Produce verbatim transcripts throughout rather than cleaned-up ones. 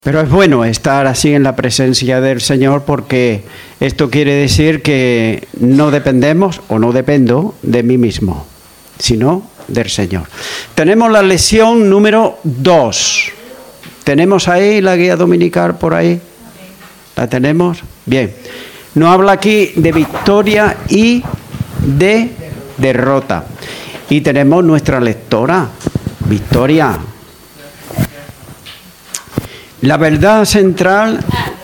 Pero es bueno estar así en la presencia del Señor, porque esto quiere decir que no dependemos o no dependo de mí mismo, sino del Señor. Tenemos la lección número dos. ¿Tenemos ahí la guía dominical por ahí? ¿La tenemos? Bien. Nos habla aquí de victoria y de derrota. Y tenemos nuestra lectora, Victoria. La verdad central...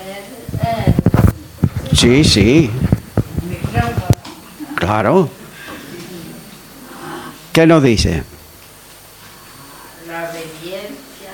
Sí, sí. Claro. ¿Qué nos dice? La obediencia.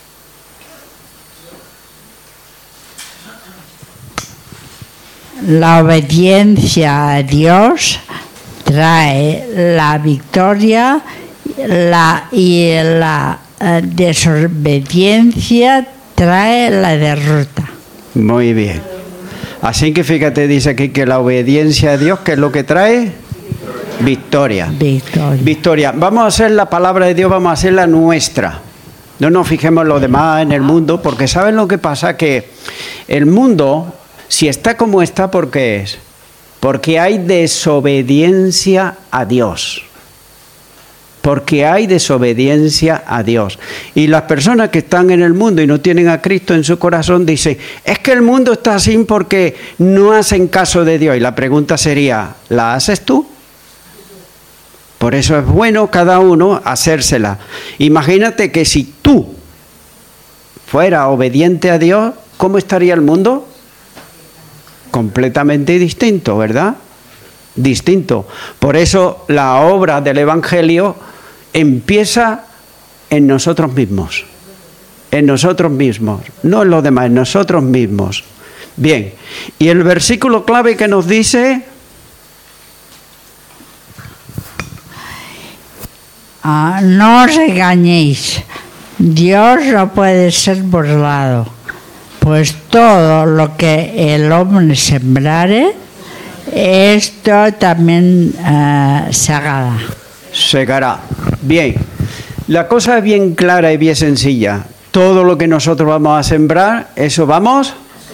La obediencia a Dios trae la victoria, la, y la eh, desobediencia trae la derrota. Muy bien. Así que fíjate, dice aquí que la obediencia a Dios, ¿qué es lo que trae? Victoria. Victoria. Victoria. Vamos a hacer la palabra de Dios, vamos a hacer la nuestra. No nos fijemos en lo demás, en el mundo, porque ¿saben lo que pasa? Que el mundo, si está como está, ¿por qué es? Porque hay desobediencia a Dios. Porque hay desobediencia a Dios. Y las personas que están en el mundo y no tienen a Cristo en su corazón dicen, es que el mundo está así porque no hacen caso de Dios. Y la pregunta sería, ¿la haces tú? Por eso es bueno cada uno hacérsela. Imagínate que si tú fueras obediente a Dios, ¿cómo estaría el mundo? Completamente distinto, ¿verdad? Distinto. Por eso la obra del Evangelio empieza en nosotros mismos. En nosotros mismos. No en los demás, en nosotros mismos. Bien. Y el versículo clave que nos dice... Ah, no os engañéis. Dios no puede ser burlado. Pues todo lo que el hombre sembrare, esto también uh, segará. Segará. Bien. La cosa es bien clara y bien sencilla. Todo lo que nosotros vamos a sembrar, eso vamos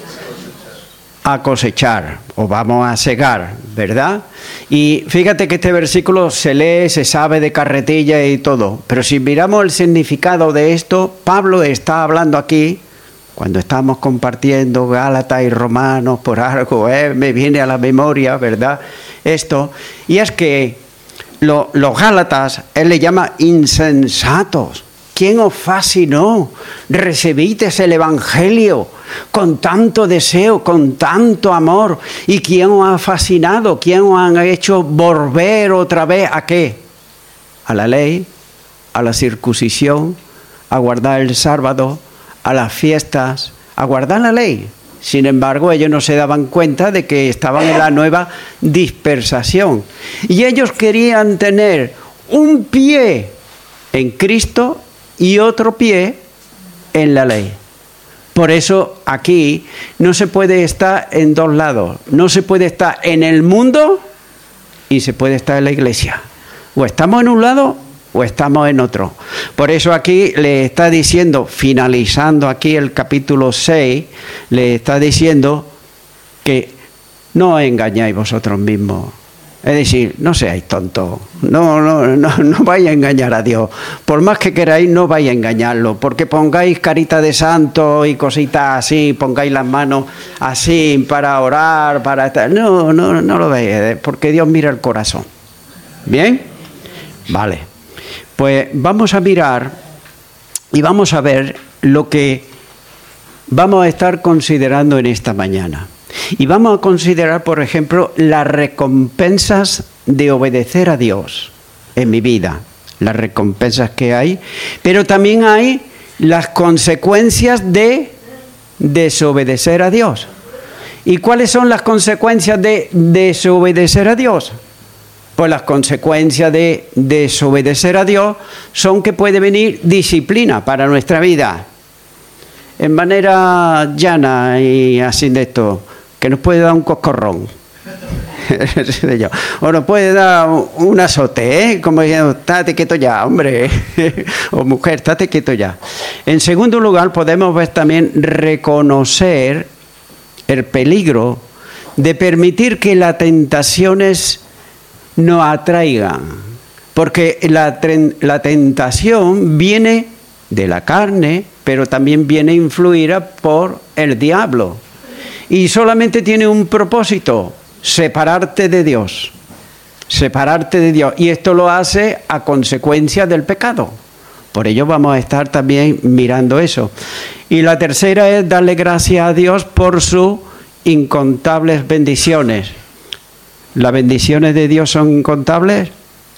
a cosechar o vamos a segar, ¿verdad? Y fíjate que este versículo se lee, se sabe de carretilla y todo. Pero si miramos el significado de esto, Pablo está hablando aquí, cuando estamos compartiendo Gálatas y Romanos por algo, ¿eh? Me viene a la memoria, ¿verdad? Esto, y es que lo, los Gálatas, él le llama insensatos. ¿Quién os fascinó? Recibisteis el Evangelio con tanto deseo, con tanto amor. ¿Y quién os ha fascinado? ¿Quién os ha hecho volver otra vez a qué? A la ley, a la circuncisión, a guardar el sábado, a las fiestas, a guardar la ley. Sin embargo, ellos no se daban cuenta de que estaban en la nueva dispersación. Y ellos querían tener un pie en Cristo y otro pie en la ley. Por eso aquí no se puede estar en dos lados. No se puede estar en el mundo y se puede estar en la iglesia. O estamos en un lado o estamos en otro. Por eso aquí le está diciendo, finalizando aquí el capítulo seis, le está diciendo que no os engañáis vosotros mismos. Es decir, no seáis tontos, no, no, no, no vais a engañar a Dios. Por más que queráis, no vais a engañarlo, porque pongáis carita de santo y cositas así, pongáis las manos así para orar, para estar. No, no, no lo veis, porque Dios mira el corazón. ¿Bien? Vale. Pues vamos a mirar y vamos a ver lo que vamos a estar considerando en esta mañana. Y vamos a considerar, por ejemplo, las recompensas de obedecer a Dios en mi vida. Las recompensas que hay, pero también hay las consecuencias de desobedecer a Dios. ¿Y cuáles son las consecuencias de desobedecer a Dios? Pues las consecuencias de desobedecer a Dios son que puede venir disciplina para nuestra vida. En manera llana y así de esto, que nos puede dar un coscorrón. O nos puede dar un azote, ¿eh? Como diciendo, estate quieto ya, hombre. O mujer, estate quieto ya. En segundo lugar, podemos ver también reconocer el peligro de permitir que las tentaciones nos atraigan. Porque la, la tentación viene de la carne, pero también viene influida por el diablo. Y solamente tiene un propósito: separarte de Dios. Separarte de Dios. Y esto lo hace a consecuencia del pecado. Por ello vamos a estar también mirando eso. Y la tercera es darle gracias a Dios por sus incontables bendiciones. ¿Las bendiciones de Dios son incontables?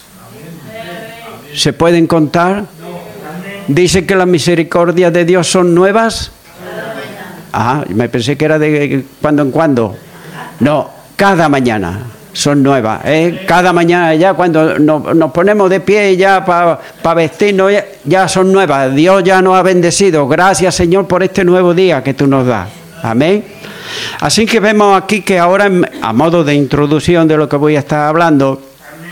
¿Se pueden contar? ¿Dice que las misericordias de Dios son nuevas? Ah, me pensé que era de cuando en cuando. No, cada mañana son nuevas. ¿eh? Cada mañana ya cuando nos, nos ponemos de pie ya para pa vestirnos, ya, ya son nuevas. Dios ya nos ha bendecido. Gracias, Señor, por este nuevo día que tú nos das. Amén. Así que vemos aquí que ahora, a modo de introducción de lo que voy a estar hablando,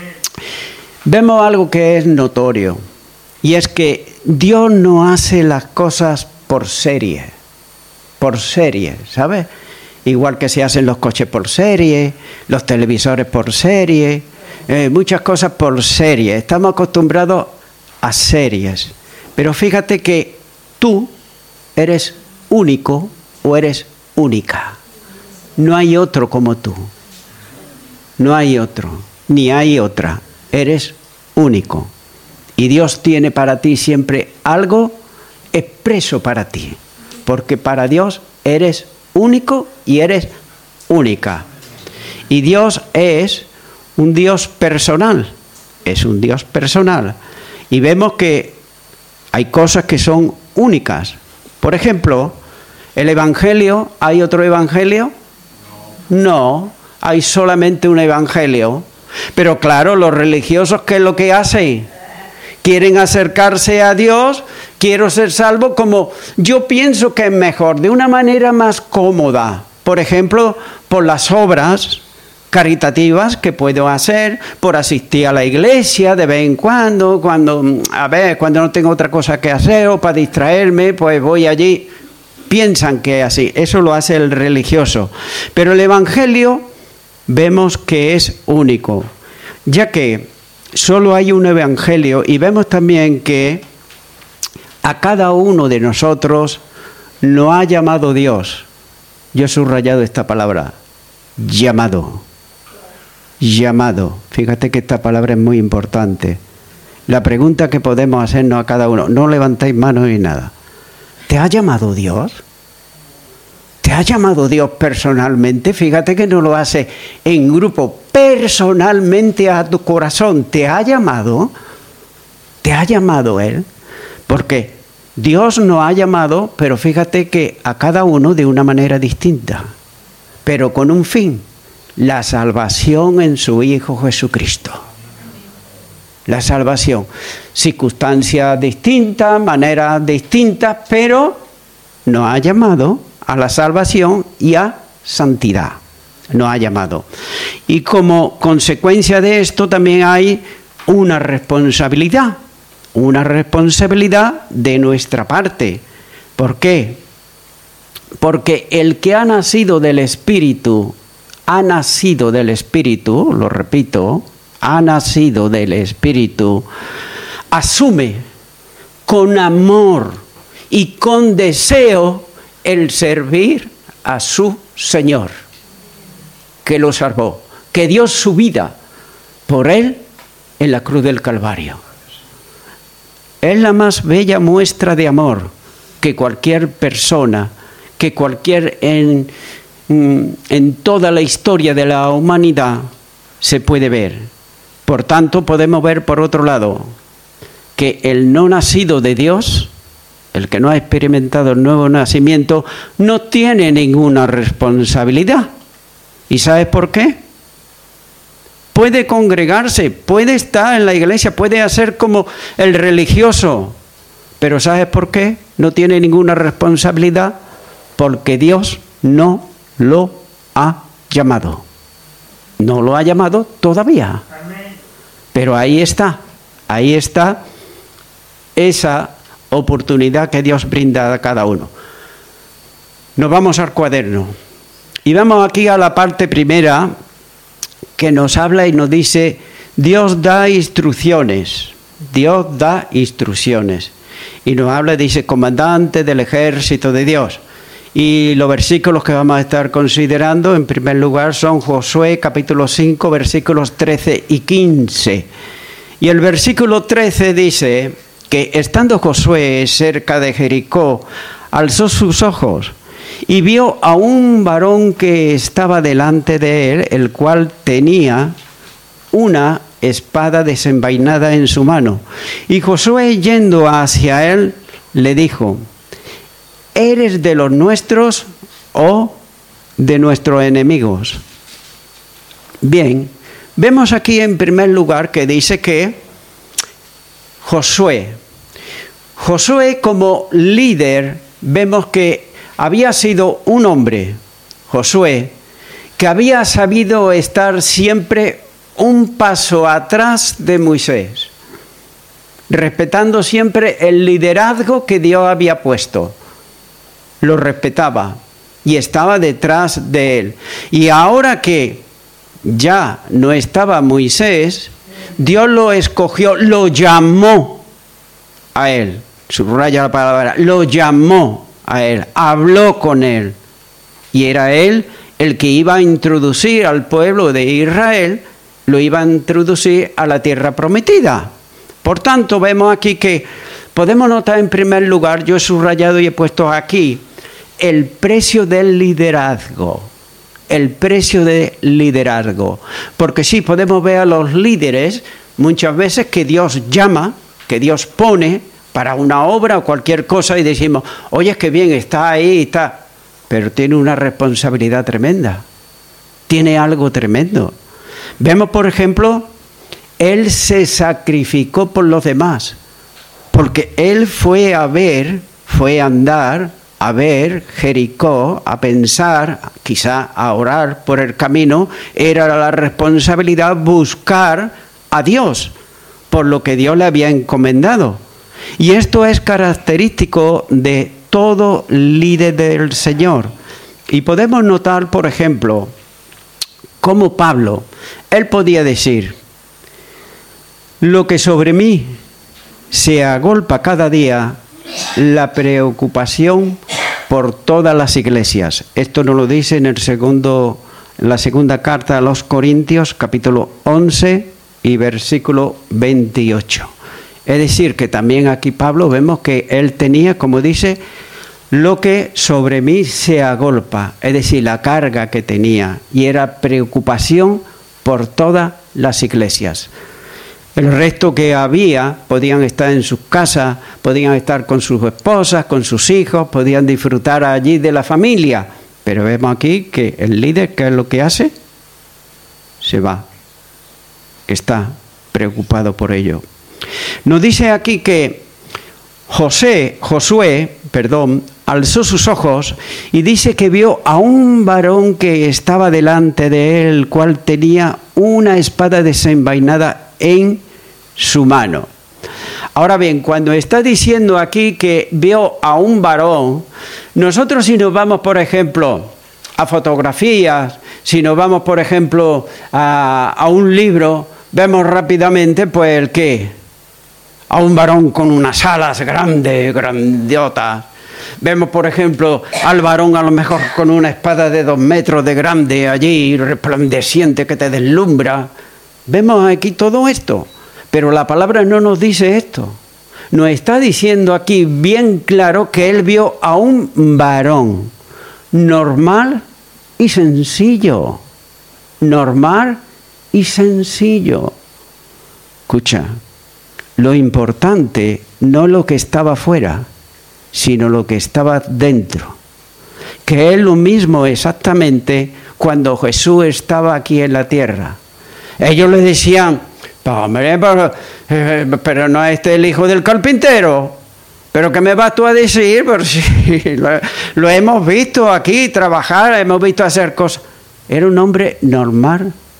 vemos algo que es notorio. Y es que Dios no hace las cosas por serie. Por serie, ¿sabes? Igual que se hacen los coches por serie, los televisores por serie, eh, muchas cosas por serie. Estamos acostumbrados a series. Pero fíjate que tú eres único o eres única. No hay otro como tú. No hay otro, ni hay otra. Eres único. Y Dios tiene para ti siempre algo expreso para ti. Porque para Dios eres único y eres única. Y Dios es un Dios personal. Es un Dios personal. Y vemos que hay cosas que son únicas. Por ejemplo, el Evangelio, ¿hay otro Evangelio? No, hay solamente un Evangelio. Pero claro, los religiosos, ¿qué es lo que hacen? Quieren acercarse a Dios, quiero ser salvo, como yo pienso que es mejor, de una manera más cómoda. Por ejemplo, por las obras caritativas que puedo hacer, por asistir a la iglesia de vez en cuando, cuando, a ver, cuando no tengo otra cosa que hacer o para distraerme, pues voy allí. Piensan que es así, eso lo hace el religioso. Pero el Evangelio vemos que es único, ya que solo hay un Evangelio, y vemos también que a cada uno de nosotros nos ha llamado Dios. Yo he subrayado esta palabra, llamado. Llamado. Fíjate que esta palabra es muy importante. La pregunta que podemos hacernos a cada uno, no levantáis manos ni nada. ¿Te ha llamado Dios? ¿Te ha llamado Dios personalmente? Fíjate que no lo hace en grupo, personalmente a tu corazón. ¿Te ha llamado? ¿Te ha llamado Él? Porque Dios nos ha llamado, pero fíjate que a cada uno de una manera distinta, pero con un fin, la salvación en su Hijo Jesucristo. La salvación. Circunstancias distintas, maneras distintas, pero nos ha llamado a la salvación y a santidad. Nos ha llamado. Y como consecuencia de esto también hay una responsabilidad. Una responsabilidad de nuestra parte. ¿Por qué? Porque el que ha nacido del Espíritu, ha nacido del Espíritu, lo repito, ha nacido del Espíritu, asume con amor y con deseo el servir a su Señor, que lo salvó, que dio su vida por él en la cruz del Calvario. Es la más bella muestra de amor que cualquier persona, que cualquier en, en toda la historia de la humanidad se puede ver. Por tanto, podemos ver por otro lado que el no nacido de Dios, el que no ha experimentado el nuevo nacimiento, no tiene ninguna responsabilidad. ¿Y sabes por qué? Puede congregarse, puede estar en la iglesia, puede hacer como el religioso. Pero ¿sabes por qué? No tiene ninguna responsabilidad, porque Dios no lo ha llamado. No lo ha llamado todavía. Pero ahí está, ahí está esa oportunidad que Dios brinda a cada uno. Nos vamos al cuaderno. Y vamos aquí a la parte primera que nos habla y nos dice, Dios da instrucciones. Dios da instrucciones. Y nos habla, dice, comandante del ejército de Dios. Y los versículos que vamos a estar considerando, en primer lugar, son Josué capítulo cinco, versículos trece y quince. Y el versículo trece dice que estando Josué cerca de Jericó, alzó sus ojos y vio a un varón que estaba delante de él, el cual tenía una espada desenvainada en su mano. Y Josué, yendo hacia él, le dijo, ¿eres de los nuestros o de nuestros enemigos? Bien, vemos aquí en primer lugar que dice que Josué, Josué como líder, vemos que había sido un hombre, Josué, que había sabido estar siempre un paso atrás de Moisés, respetando siempre el liderazgo que Dios había puesto. Lo respetaba y estaba detrás de él. Y ahora que ya no estaba Moisés, Dios lo escogió, lo llamó a él. Subraya la palabra, lo llamó a él, habló con él. Y era él el que iba a introducir al pueblo de Israel, lo iba a introducir a la tierra prometida. Por tanto, vemos aquí que podemos notar en primer lugar, yo he subrayado y he puesto aquí, el precio del liderazgo. El precio del liderazgo. Porque sí, podemos ver a los líderes muchas veces que Dios llama, que Dios pone para una obra o cualquier cosa y decimos, oye, es que bien, está ahí, está. Pero tiene una responsabilidad tremenda. Tiene algo tremendo. Vemos, por ejemplo, él se sacrificó por los demás. Porque él fue a ver, fue a andar, a ver Jericó, a pensar, quizá a orar por el camino, era la responsabilidad buscar a Dios, por lo que Dios le había encomendado. Y esto es característico de todo líder del Señor. Y podemos notar, por ejemplo, cómo Pablo, él podía decir, lo que sobre mí se agolpa cada día, la preocupación por todas las iglesias. Esto nos lo dice en el segundo, en la segunda carta a los Corintios, capítulo once y versículo veintiocho. Es decir, que también aquí Pablo vemos que él tenía, como dice, lo que sobre mí se agolpa, es decir, la carga que tenía, y era preocupación por todas las iglesias. El resto que había podían estar en sus casas, podían estar con sus esposas, con sus hijos, podían disfrutar allí de la familia. Pero vemos aquí que el líder, ¿qué es lo que hace? Se va. Está preocupado por ello. Nos dice aquí que José, Josué, perdón, alzó sus ojos y dice que vio a un varón que estaba delante de él, el cual tenía una espada desenvainada en su mano. Ahora bien, cuando está diciendo aquí que vio a un varón, nosotros si nos vamos, por ejemplo, a fotografías, si nos vamos, por ejemplo, a, a un libro, vemos rápidamente, pues, ¿el qué? A un varón con unas alas grandes, grandiotas. Vemos, por ejemplo, al varón a lo mejor con una espada de dos metros de grande allí, resplandeciente, que te deslumbra. Vemos aquí todo esto. Pero la palabra no nos dice esto. Nos está diciendo aquí bien claro que él vio a un varón normal y sencillo. Normal y sencillo. Escucha, lo importante no lo que estaba fuera, sino lo que estaba dentro. Que es lo mismo exactamente cuando Jesús estaba aquí en la tierra. Ellos le decían, hombre, pero, eh, pero no es este el hijo del carpintero. ¿Pero qué me vas tú a decir? Pero sí, lo, lo hemos visto aquí trabajar, hemos visto hacer cosas. Era un hombre normal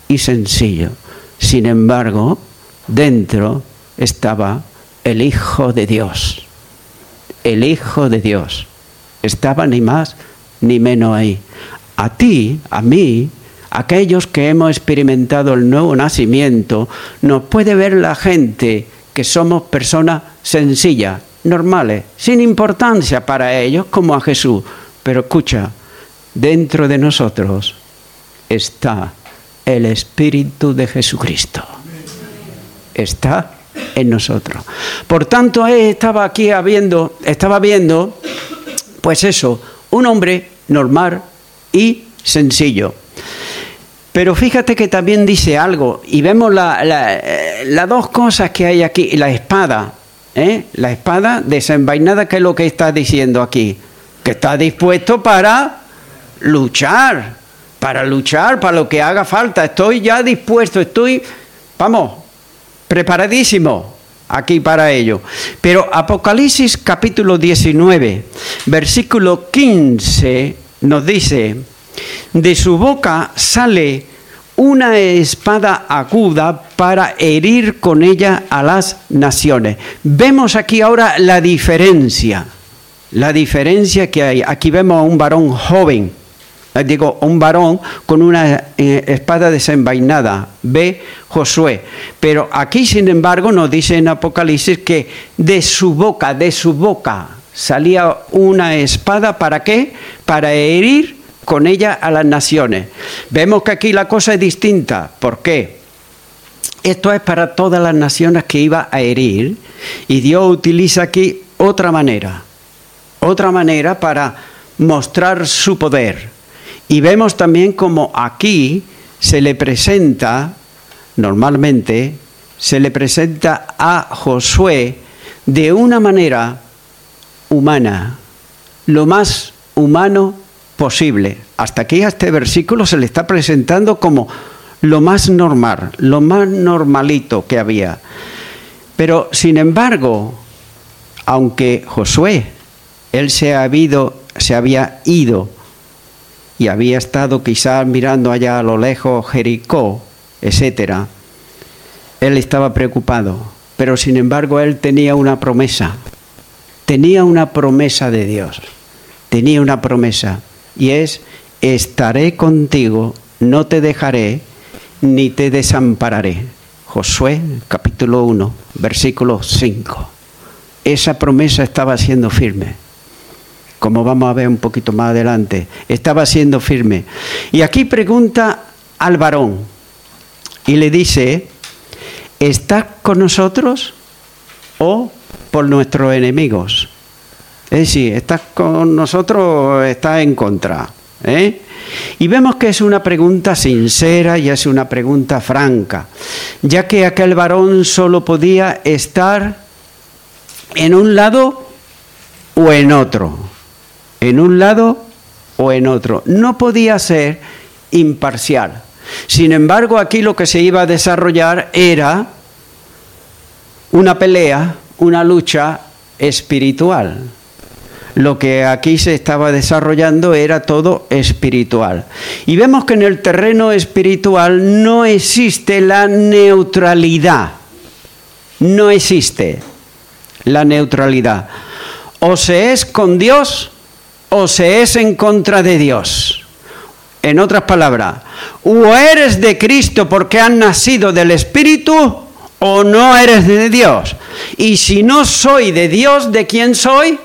y sencillo. Sin embargo, dentro estaba el Hijo de Dios. El Hijo de Dios. Estaba ni más ni menos ahí. A ti, a mí, aquellos que hemos experimentado el nuevo nacimiento, nos puede ver la gente que somos personas sencillas, normales, sin importancia para ellos como a Jesús. Pero escucha, dentro de nosotros está el Espíritu de Jesucristo. Está en nosotros. Por tanto, estaba aquí habiendo, estaba viendo, pues eso, un hombre normal y sencillo. Pero fíjate que también dice algo, y vemos las la, la dos cosas que hay aquí. La espada, ¿eh? La espada desenvainada, ¿qué es lo que está diciendo aquí? Que está dispuesto para luchar, para luchar, para lo que haga falta. Estoy ya dispuesto, estoy, vamos, preparadísimo aquí para ello. Pero Apocalipsis capítulo diecinueve, versículo quince, nos dice: de su boca sale una espada aguda para herir con ella a las naciones. Vemos aquí ahora la diferencia, la diferencia que hay. Aquí vemos a un varón joven, digo, un varón con una eh, espada desenvainada, ve Josué. Pero aquí, sin embargo, nos dice en Apocalipsis que de su boca, de su boca salía una espada, ¿para qué? Para herir con ella a las naciones. Vemos que aquí la cosa es distinta. ¿Por qué? Esto es para todas las naciones que iba a herir, y Dios utiliza aquí otra manera, otra manera para mostrar su poder. Y vemos también como aquí se le presenta, normalmente, se le presenta a Josué de una manera humana, lo más humano posible. Hasta aquí, a este versículo se le está presentando como lo más normal, lo más normalito que había. Pero, sin embargo, aunque Josué, él se, ha habido, se había ido y había estado quizás mirando allá a lo lejos Jericó, etcétera, él estaba preocupado. Pero, sin embargo, él tenía una promesa. Tenía una promesa de Dios. Tenía una promesa. Y es: estaré contigo, no te dejaré, ni te desampararé. Josué, capítulo uno, versículo cinco. Esa promesa estaba siendo firme. Como vamos a ver un poquito más adelante, estaba siendo firme. Y aquí pregunta al varón y le dice: ¿estás con nosotros o por nuestros enemigos? Es decir, ¿estás con nosotros o estás en contra? ¿Eh? Y vemos que es una pregunta sincera y es una pregunta franca, ya que aquel varón solo podía estar en un lado o en otro. En un lado o en otro. No podía ser imparcial. Sin embargo, aquí lo que se iba a desarrollar era una pelea, una lucha espiritual. Lo que aquí se estaba desarrollando era todo espiritual. Y vemos que en el terreno espiritual no existe la neutralidad. No existe la neutralidad. O se es con Dios o se es en contra de Dios. En otras palabras, o eres de Cristo porque has nacido del Espíritu, o no eres de Dios. Y si no soy de Dios, ¿de quién soy?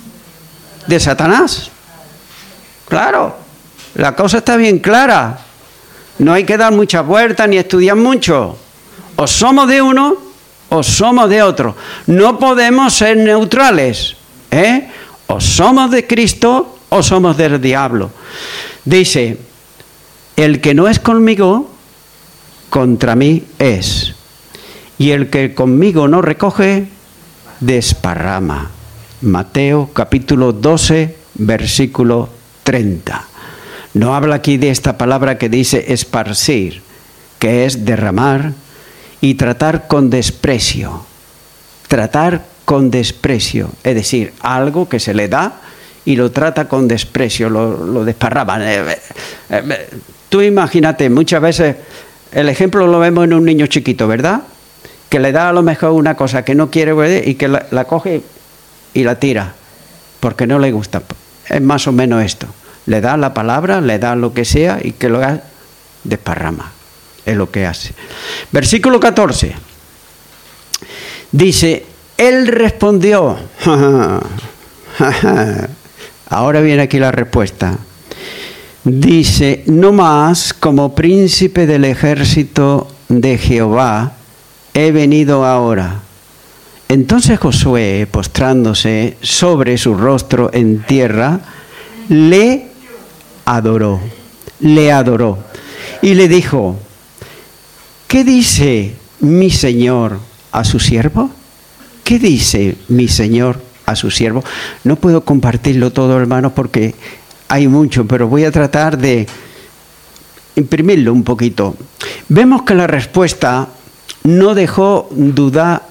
De Satanás. Claro, la cosa está bien clara. No hay que dar muchas vueltas ni estudiar mucho. O somos de uno o somos de otro. No podemos ser neutrales, ¿eh? O somos de Cristo o somos del diablo. Dice: el que no es conmigo, contra mí es. Y el que conmigo no recoge, desparrama. Mateo capítulo doce, versículo treinta. No habla aquí de esta palabra que dice esparcir, que es derramar y tratar con desprecio. Tratar con desprecio, es decir, algo que se le da y lo trata con desprecio, lo, lo desparrama. Tú imagínate, muchas veces El ejemplo lo vemos en un niño chiquito, ¿verdad? Que le da a lo mejor una cosa que no quiere ver y que la, la coge y la tira, porque no le gusta. Es más o menos esto. Le da la palabra, le da lo que sea y que lo haga, desparrama. Es lo que hace. Versículo catorce. Dice, él respondió. Ahora viene aquí la respuesta. Dice, no más como príncipe del ejército de Jehová he venido ahora. Entonces Josué, postrándose sobre su rostro en tierra, le adoró, le adoró y le dijo, ¿qué dice mi señor a su siervo? ¿Qué dice mi señor a su siervo? No puedo compartirlo todo, hermanos, porque hay mucho, pero voy a tratar de imprimirlo un poquito. Vemos que la respuesta no dejó duda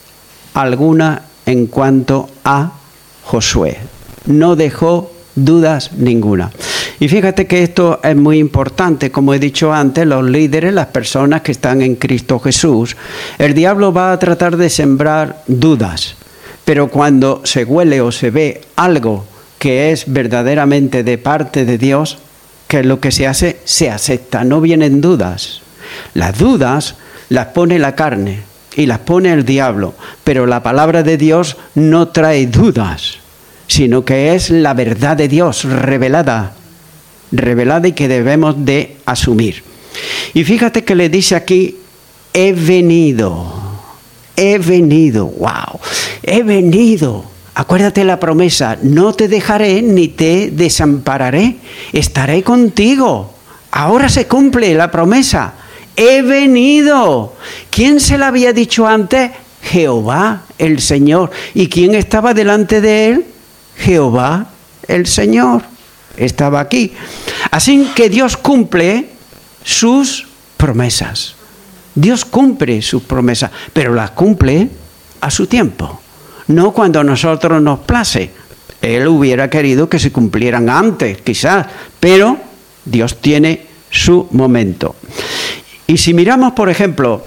alguna en cuanto a Josué. No dejó dudas ninguna. Y fíjate que esto es muy importante, como he dicho antes, los líderes, las personas que están en Cristo Jesús, el diablo va a tratar de sembrar dudas, pero cuando se huele o se ve algo que es verdaderamente de parte de Dios, ¿qué es lo que se hace? Se acepta, no vienen dudas. Las dudas las pone la carne y las pone el diablo, pero la palabra de Dios no trae dudas, sino que es la verdad de Dios revelada, revelada y que debemos de asumir. Y fíjate que le dice aquí, he venido, he venido, wow, he venido. Acuérdate la promesa, no te dejaré ni te desampararé, estaré contigo. Ahora se cumple la promesa, he venido. ¿Quién se la había dicho antes? Jehová, el Señor. ¿Y quién estaba delante de él? Jehová, el Señor. Estaba aquí. Así que Dios cumple sus promesas. Dios cumple sus promesas, pero las cumple a su tiempo. No cuando a nosotros nos place. Él hubiera querido que se cumplieran antes, quizás, pero Dios tiene su momento. Y si miramos, por ejemplo,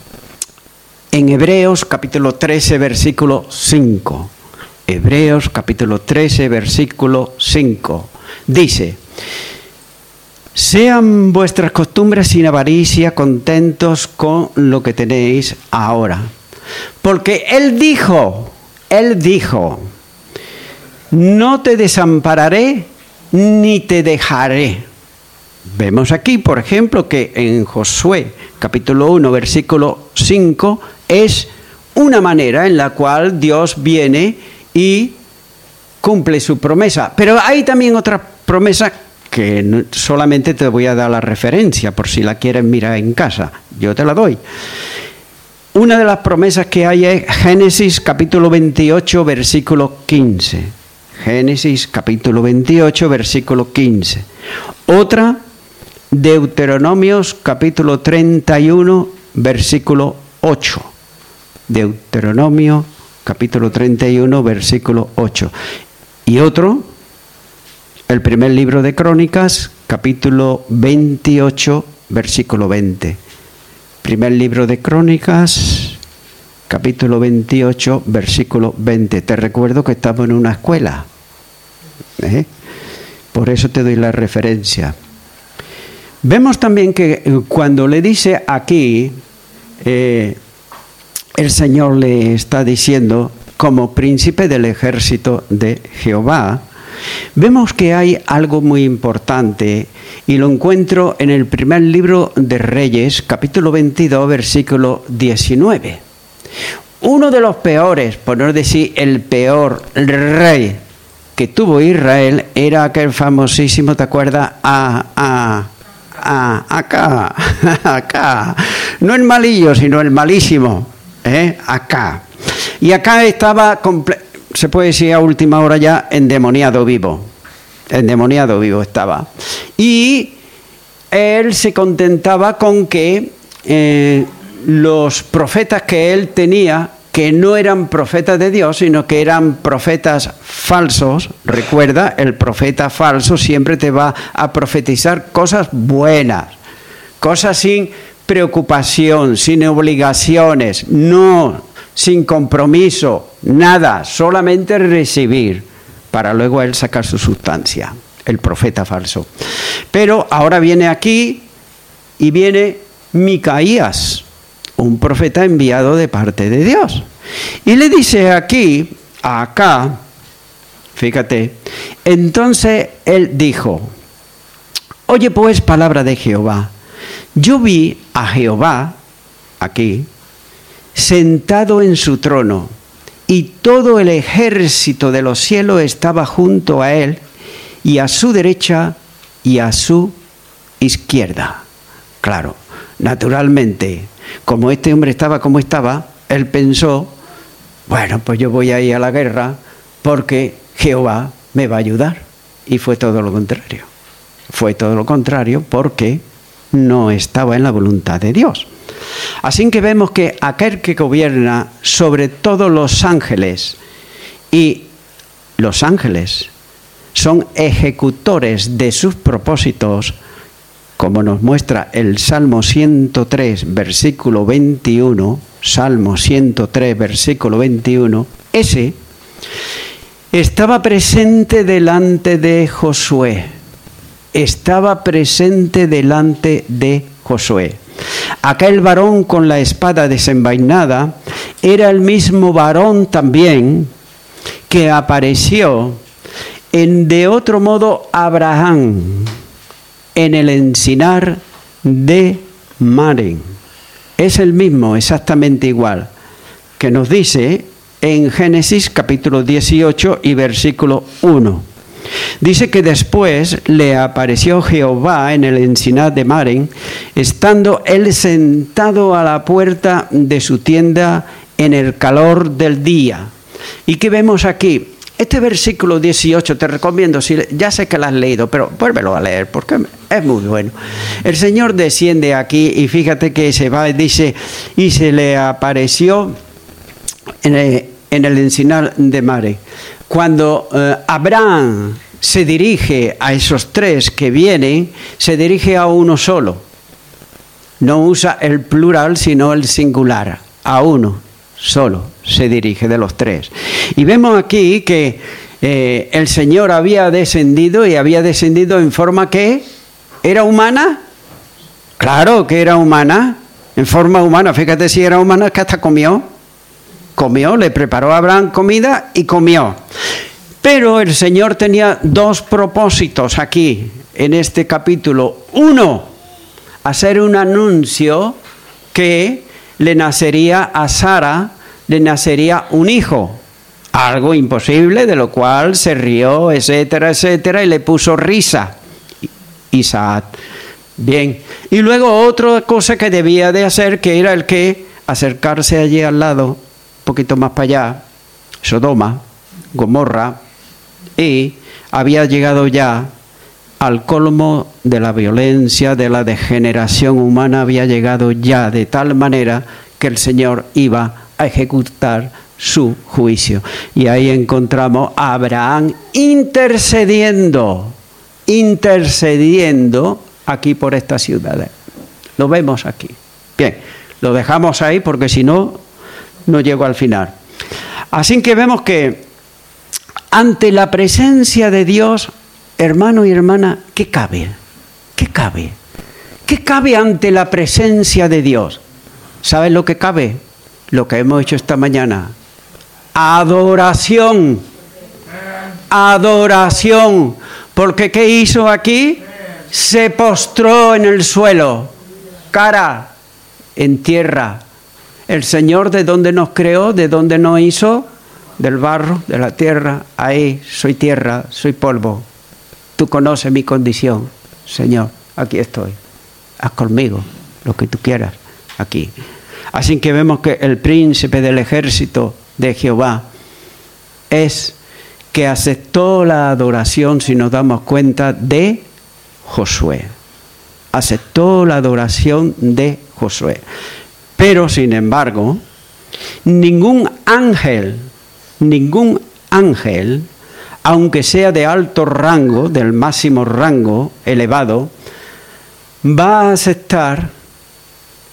en Hebreos capítulo trece, versículo cinco. Hebreos capítulo trece, versículo cinco. Dice, sean vuestras costumbres sin avaricia, contentos con lo que tenéis ahora. Porque Él dijo, Él dijo, no te desampararé ni te dejaré. Vemos aquí, por ejemplo, que en Josué, capítulo uno, versículo cinco, es una manera en la cual Dios viene y cumple su promesa. Pero hay también otra promesa que solamente te voy a dar la referencia, por si la quieres mirar en casa. Yo te la doy. Una de las promesas que hay es Génesis capítulo veintiocho, versículo quince. Génesis capítulo veintiocho, versículo quince. Otra, Deuteronomios capítulo treinta y uno, versículo ocho. Deuteronomio capítulo treinta y uno, versículo ocho. Y otro, el primer libro de Crónicas, capítulo veintiocho, versículo veinte. Primer libro de Crónicas, capítulo veintiocho, versículo veinte. Te recuerdo que estamos en una escuela. ¿Eh? Por eso te doy la referencia. Vemos también que cuando le dice aquí, eh, el Señor le está diciendo, como príncipe del ejército de Jehová, vemos que hay algo muy importante y lo encuentro en el primer libro de Reyes, capítulo veintidós, versículo diecinueve. Uno de los peores, por no decir el peor rey que tuvo Israel, era aquel famosísimo, ¿te acuerdas? A, a, a, acá, acá. No el malillo, sino el malísimo, ¿eh? Acá. Y acá estaba, comple- se puede decir a última hora ya, endemoniado vivo. Endemoniado vivo estaba. Y él se contentaba con que eh, los profetas que él tenía, que no eran profetas de Dios, sino que eran profetas falsos. Recuerda, el profeta falso siempre te va a profetizar cosas buenas, cosas sin preocupación, sin obligaciones, no, sin compromiso, nada, solamente recibir, para luego él sacar su sustancia, el profeta falso. Pero ahora viene aquí y viene Micaías, un profeta enviado de parte de Dios. Y le dice aquí, acá, fíjate, entonces él dijo, oye pues palabra de Jehová, yo vi a Jehová, aquí, sentado en su trono, y todo el ejército de los cielos estaba junto a él, y a su derecha y a su izquierda. Claro, naturalmente, como este hombre estaba como estaba, él pensó, bueno, pues yo voy a ir a la guerra porque Jehová me va a ayudar. Y fue todo lo contrario. Fue todo lo contrario porque no estaba en la voluntad de Dios. Así que vemos que aquel que gobierna sobre todos los ángeles, y los ángeles son ejecutores de sus propósitos, como nos muestra el Salmo ciento tres, versículo veintiuno, Salmo ciento tres, versículo veintiuno, ese estaba presente delante de Josué, estaba presente delante de Josué. Aquel varón con la espada desenvainada era el mismo varón también que apareció en de otro modo Abraham en el encinar de Maren. Es el mismo, exactamente igual, que nos dice en Génesis capítulo dieciocho y versículo uno. Dice que después le apareció Jehová en el encinar de Maren, estando él sentado a la puerta de su tienda en el calor del día. ¿Y qué vemos aquí? Este versículo dieciocho, te recomiendo, si ya sé que lo has leído, pero vuélvelo a leer porque es muy bueno. El Señor desciende aquí y fíjate que se va y dice, y se le apareció en el, en el encinar de Mare. Cuando eh, Abraham se dirige a esos tres que vienen, se dirige a uno solo. No usa el plural, sino el singular, a uno solo se dirige de los tres. Y vemos aquí que eh, el Señor había descendido y había descendido en forma que era humana. Claro que era humana, en forma humana. Fíjate si era humana, que hasta comió. Comió, le preparó a Abraham comida y comió. Pero el Señor tenía dos propósitos aquí, en este capítulo. Uno, hacer un anuncio que le nacería a Sara, le nacería un hijo. Algo imposible, de lo cual se rió, etcétera, etcétera, y le puso risa. Isaac. Bien. Y luego otra cosa que debía de hacer, que era el que acercarse allí al lado, un poquito más para allá, Sodoma, Gomorra, y había llegado ya al colmo de la violencia, de la degeneración humana, había llegado ya de tal manera que el Señor iba a ejecutar su juicio. Y ahí encontramos a Abraham intercediendo, intercediendo aquí por estas ciudades. Lo vemos aquí. Bien, lo dejamos ahí porque si no, no llego al final. Así que vemos que ante la presencia de Dios, hermano y hermana, ¿qué cabe? ¿Qué cabe? ¿Qué cabe ante la presencia de Dios? ¿Sabes lo que cabe? Lo que hemos hecho esta mañana. Adoración. Adoración. Porque ¿qué hizo aquí? Se postró en el suelo, cara en tierra. El Señor, ¿de dónde nos creó? ¿De dónde nos hizo? Del barro, de la tierra. Ahí, soy tierra, soy polvo. Tú conoces mi condición, Señor, aquí estoy. Haz conmigo lo que tú quieras aquí. Así que vemos que el príncipe del ejército de Jehová es que aceptó la adoración, si nos damos cuenta, de Josué. Aceptó la adoración de Josué. Pero, sin embargo, ningún ángel, ningún ángel, aunque sea de alto rango, del máximo rango elevado, va a aceptar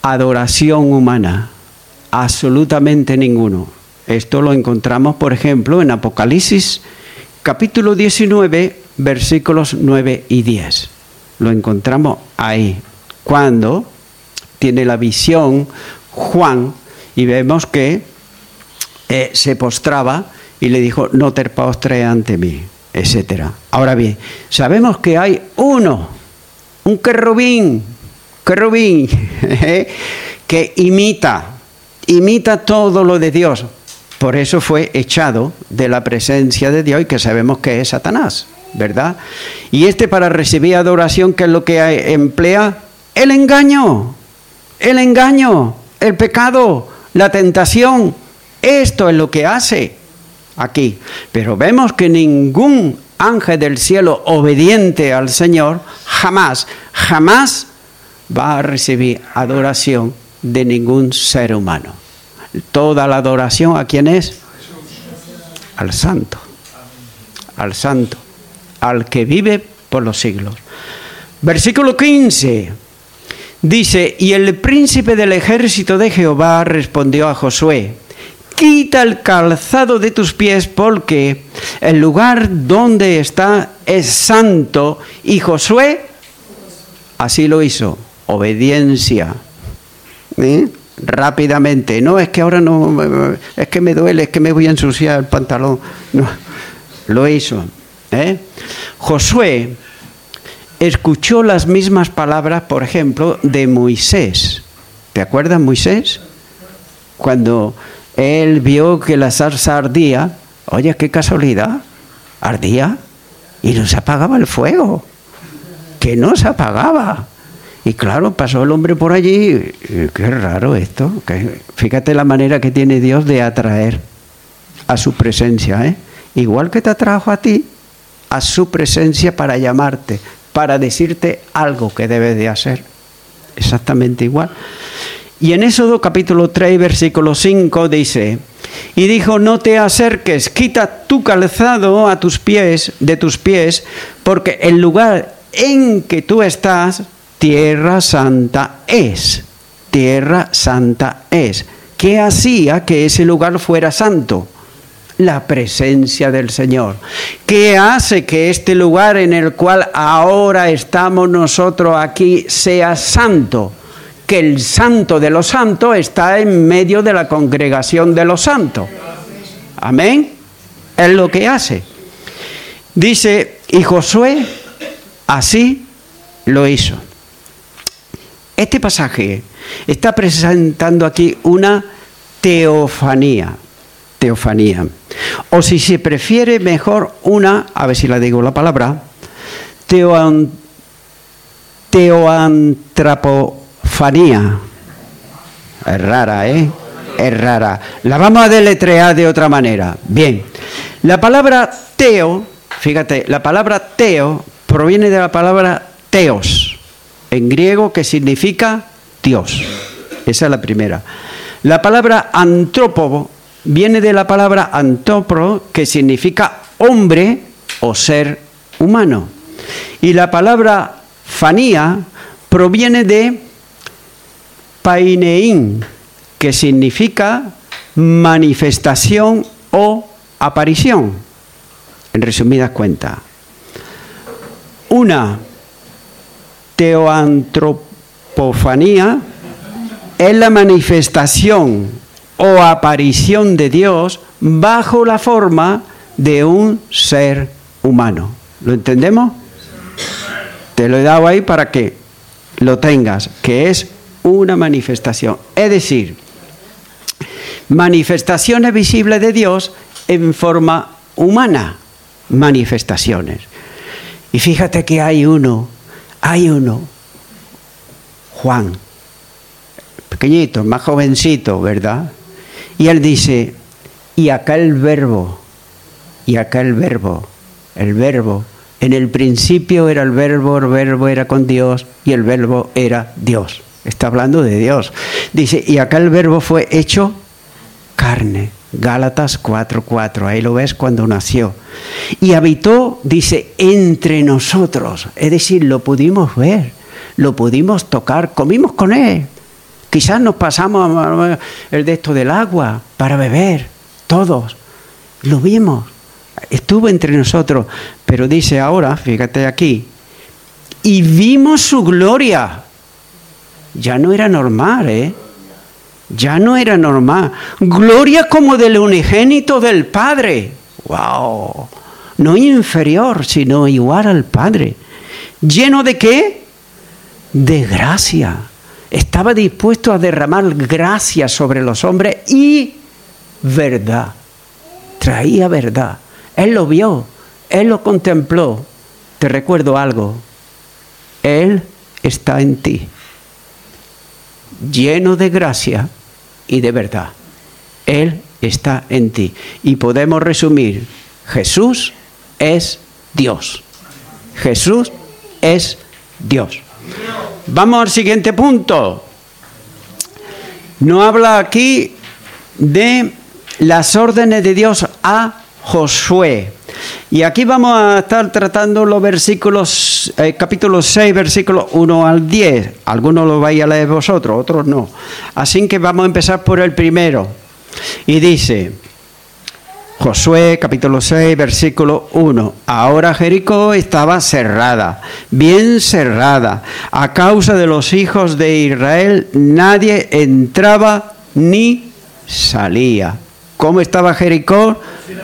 adoración humana, absolutamente ninguno. Esto lo encontramos, por ejemplo, en Apocalipsis, capítulo diecinueve, versículos nueve y diez. Lo encontramos ahí, cuando tiene la visión Juan y vemos que eh, se postraba y le dijo, no te postres ante mí, etcétera. Ahora bien, sabemos que hay uno, un querubín, querubín, que imita, imita todo lo de Dios. Por eso fue echado de la presencia de Dios y que sabemos que es Satanás, ¿verdad? Y este para recibir adoración, ¿qué es lo que emplea? El engaño, el engaño, el pecado, la tentación. Esto es lo que hace aquí. Pero vemos que ningún ángel del cielo obediente al Señor jamás, jamás va a recibir adoración de ningún ser humano. Toda la adoración, ¿a quién es? Al Santo, al Santo, al que vive por los siglos. Versículo quince, dice, y el príncipe del ejército de Jehová respondió a Josué, quita el calzado de tus pies porque el lugar donde está es santo. Y Josué así lo hizo, obediencia. ¿Eh? Rápidamente, no es que ahora no, es que me duele, es que me voy a ensuciar el pantalón. No, lo hizo. ¿eh? Josué escuchó las mismas palabras, por ejemplo, de Moisés. ¿Te acuerdas, Moisés? Cuando él vio que la zarza ardía, oye, qué casualidad, ardía y no se apagaba el fuego, que no se apagaba. Y claro, pasó el hombre por allí, qué raro esto, que, fíjate la manera que tiene Dios de atraer a su presencia, ¿eh? Igual que te atrajo a ti, a su presencia para llamarte, para decirte algo que debes de hacer, exactamente igual. Y en Éxodo capítulo tres, versículo cinco dice, y dijo, no te acerques, quita tu calzado a tus pies, de tus pies, porque el lugar en que tú estás, tierra santa es, tierra santa es. ¿Qué hacía que ese lugar fuera santo? La presencia del Señor. ¿Qué hace que este lugar en el cual ahora estamos nosotros aquí sea santo? Que el santo de los santos está en medio de la congregación de los santos. Amén. Es lo que hace. Dice, y Josué así lo hizo. Este pasaje está presentando aquí una teofanía. Teofanía. O si se prefiere mejor una, a ver si la digo la palabra, teoan, teoantrapofanía. Es rara, ¿eh? Es rara. La vamos a deletrear de otra manera. Bien. La palabra teo, fíjate, la palabra teo proviene de la palabra teos, en griego, que significa Dios. Esa es la primera. La palabra antrópodo viene de la palabra antropro, que significa hombre o ser humano. Y la palabra fanía proviene de paineín, que significa manifestación o aparición. En resumidas cuentas, una teoantropofanía es la manifestación o aparición de Dios bajo la forma de un ser humano. ¿Lo entendemos? Te lo he dado ahí para que lo tengas, que es una manifestación. Es decir, manifestaciones visibles de Dios en forma humana. Manifestaciones. Y fíjate que hay uno, hay uno, Juan, pequeñito, más jovencito, ¿verdad? Y él dice, y aquel verbo, y aquel verbo, el verbo, en el principio era el verbo, el verbo era con Dios, y el verbo era Dios. Está hablando de Dios. Dice, y aquel verbo fue hecho carne. Gálatas cuatro cuatro, ahí lo ves cuando nació. Y habitó, dice, entre nosotros. Es decir, lo pudimos ver, lo pudimos tocar, comimos con él, Quizás nos pasamos el de esto del agua para beber, todos. Lo vimos, estuvo entre nosotros. Pero dice ahora, fíjate aquí, y vimos su gloria. Ya no era normal, ¿eh? Ya no era normal. Gloria como del unigénito del Padre. ¡Wow! No inferior, sino igual al Padre. ¿Lleno de qué? De gracia. Estaba dispuesto a derramar gracia sobre los hombres y verdad. Traía verdad. Él lo vio, Él lo contempló. Te recuerdo algo. Él está en ti, lleno de gracia y de verdad. Él está en ti. Y podemos resumir, Jesús es Dios. Jesús es Dios. Vamos al siguiente punto. Nos habla aquí de las órdenes de Dios a Josué. Y aquí vamos a estar tratando los versículos, eh, capítulo seis, versículos uno al diez. Algunos lo vais a leer vosotros, otros no. Así que vamos a empezar por el primero. Y dice, Josué, capítulo seis, versículo uno. Ahora Jericó estaba cerrada, bien cerrada. A causa de los hijos de Israel, nadie entraba ni salía. ¿Cómo estaba Jericó?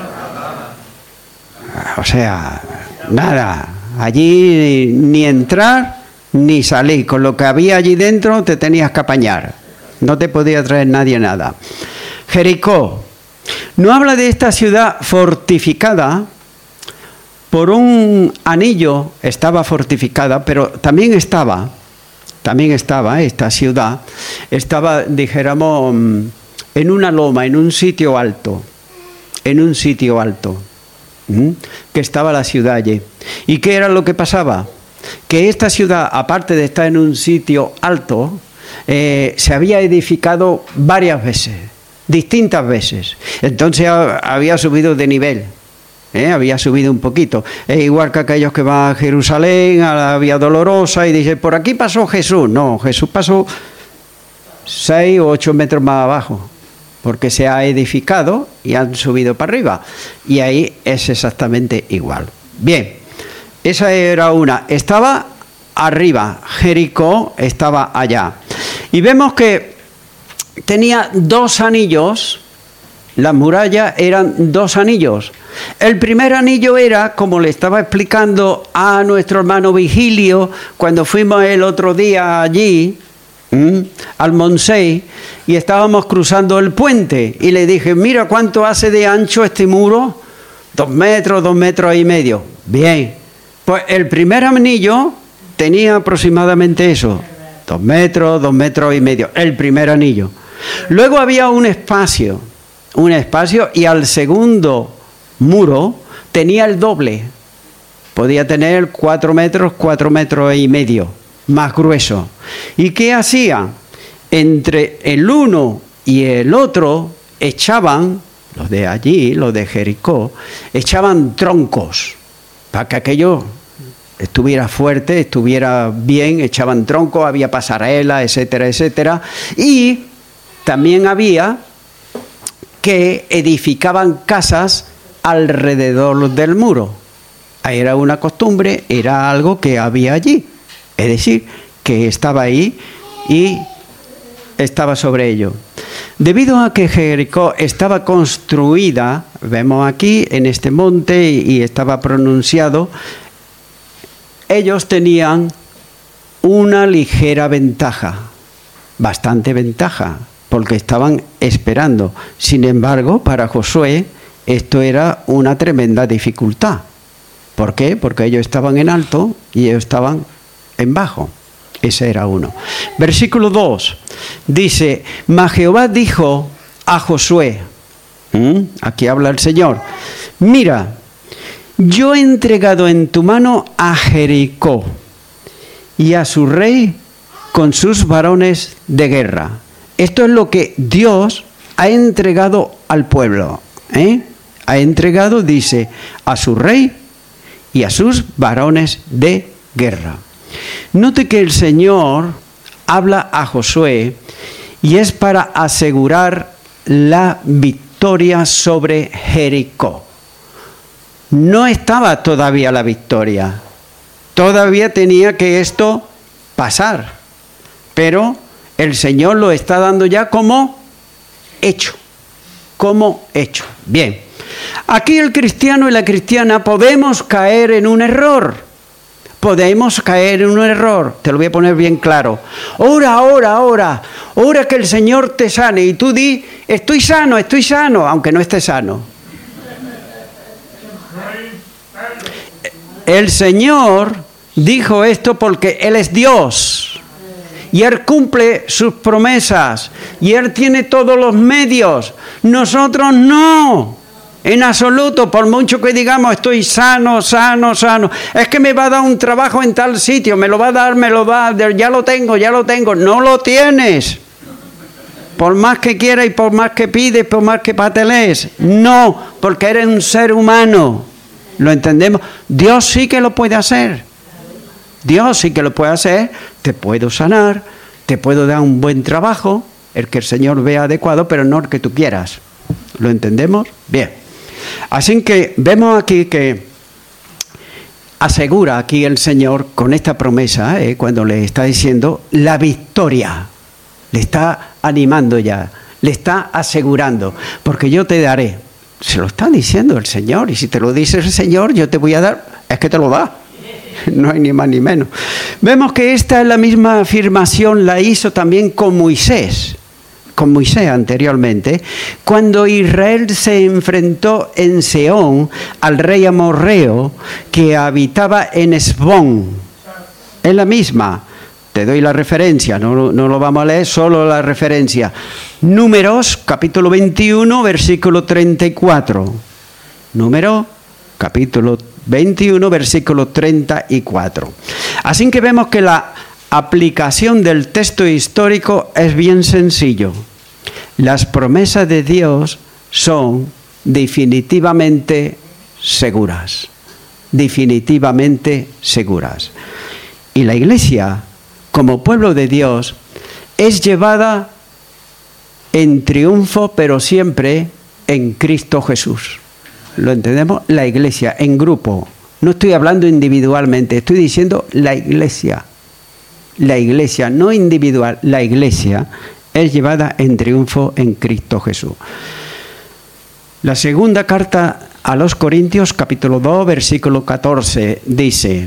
O sea, nada. Allí ni entrar ni salir. Con lo que había allí dentro te tenías que apañar. No te podía traer nadie nada. Jericó. No habla de esta ciudad fortificada por un anillo, estaba fortificada, pero también estaba, también estaba esta ciudad, estaba, dijéramos, en una loma, en un sitio alto, en un sitio alto, ¿m? que estaba la ciudad allí. ¿Y qué era lo que pasaba? Que esta ciudad, aparte de estar en un sitio alto, eh, se había edificado varias veces. Distintas veces. Entonces había subido de nivel, ¿eh? había subido un poquito. Es igual que aquellos que van a Jerusalén, a la Vía Dolorosa, y dicen, por aquí pasó Jesús. No, Jesús pasó seis o ocho metros más abajo, porque se ha edificado y han subido para arriba. Y ahí es exactamente igual. Bien, esa era una. Estaba arriba, Jericó estaba allá. Y vemos que tenía dos anillos, las murallas eran dos anillos. El primer anillo era, como le estaba explicando a nuestro hermano Vigilio, cuando fuimos el otro día allí, ¿m? al Montseny, y estábamos cruzando el puente, y le dije, mira cuánto hace de ancho este muro, dos metros, dos metros y medio. Bien, pues el primer anillo tenía aproximadamente eso, dos metros, dos metros y medio, el primer anillo. Luego había un espacio, un espacio y al segundo muro tenía el doble. Podía tener cuatro metros, cuatro metros y medio, más grueso. ¿Y qué hacía? Entre el uno y el otro echaban, los de allí, los de Jericó, echaban troncos para que aquello estuviera fuerte, estuviera bien, echaban troncos, había pasarela, etcétera, etcétera. Y también había que edificaban casas alrededor del muro. Era una costumbre, era algo que había allí. Es decir, que estaba ahí y estaba sobre ello. Debido a que Jericó estaba construida, vemos aquí en este monte y estaba pronunciado, ellos tenían una ligera ventaja, bastante ventaja, porque estaban esperando. Sin embargo, para Josué esto era una tremenda dificultad. ¿Por qué? Porque ellos estaban en alto y ellos estaban en bajo. Ese era uno. Versículo dos. Dice, mas Jehová dijo a Josué, ¿Mm? aquí habla el Señor, mira, yo he entregado en tu mano a Jericó y a su rey con sus varones de guerra. Esto es lo que Dios ha entregado al pueblo. ¿eh? Ha entregado, dice, a su rey y a sus varones de guerra. Note que el Señor habla a Josué y es para asegurar la victoria sobre Jericó. No estaba todavía la victoria, todavía tenía que esto pasar, pero el Señor lo está dando ya como hecho, como hecho. Bien, aquí el cristiano y la cristiana podemos caer en un error, podemos caer en un error, te lo voy a poner bien claro. Ora, ora, ora, ora que el Señor te sane y tú di, estoy sano, estoy sano, aunque no estés sano. El Señor dijo esto porque Él es Dios y Él cumple sus promesas y Él tiene todos los medios. Nosotros no, en absoluto, por mucho que digamos estoy sano, sano, sano. Es que me va a dar un trabajo en tal sitio, me lo va a dar, me lo va a dar, ya lo tengo, ya lo tengo. No lo tienes. Por más que quieras y por más que pides, por más que patelees. No, porque eres un ser humano. ¿Lo entendemos? Dios sí que lo puede hacer. Dios sí que lo puede hacer. Te puedo sanar, te puedo dar un buen trabajo, el que el Señor vea adecuado, pero no el que tú quieras. ¿Lo entendemos? Bien. Así que vemos aquí que asegura aquí el Señor con esta promesa, eh, cuando le está diciendo la victoria. Le está animando ya, le está asegurando, porque yo te daré. Se lo está diciendo el Señor, y si te lo dice el Señor, yo te voy a dar, es que te lo da. No hay ni más ni menos. Vemos que esta es la misma afirmación, la hizo también con Moisés, con Moisés anteriormente, cuando Israel se enfrentó en Sehón al rey amorreo que habitaba en Hesbón. Es la misma. Te doy la referencia, no, no lo vamos a leer, solo la referencia. Números, capítulo veintiuno, versículo treinta y cuatro. Número, capítulo veintiuno, versículo treinta y cuatro. Así que vemos que la aplicación del texto histórico es bien sencillo. Las promesas de Dios son definitivamente seguras. Definitivamente seguras. Y la Iglesia, como pueblo de Dios, es llevada en triunfo, pero siempre en Cristo Jesús. ¿Lo entendemos? La Iglesia, en grupo. No estoy hablando individualmente, estoy diciendo la Iglesia. La Iglesia, no individual, la Iglesia es llevada en triunfo en Cristo Jesús. La segunda carta a los Corintios, capítulo dos, versículo catorce, dice: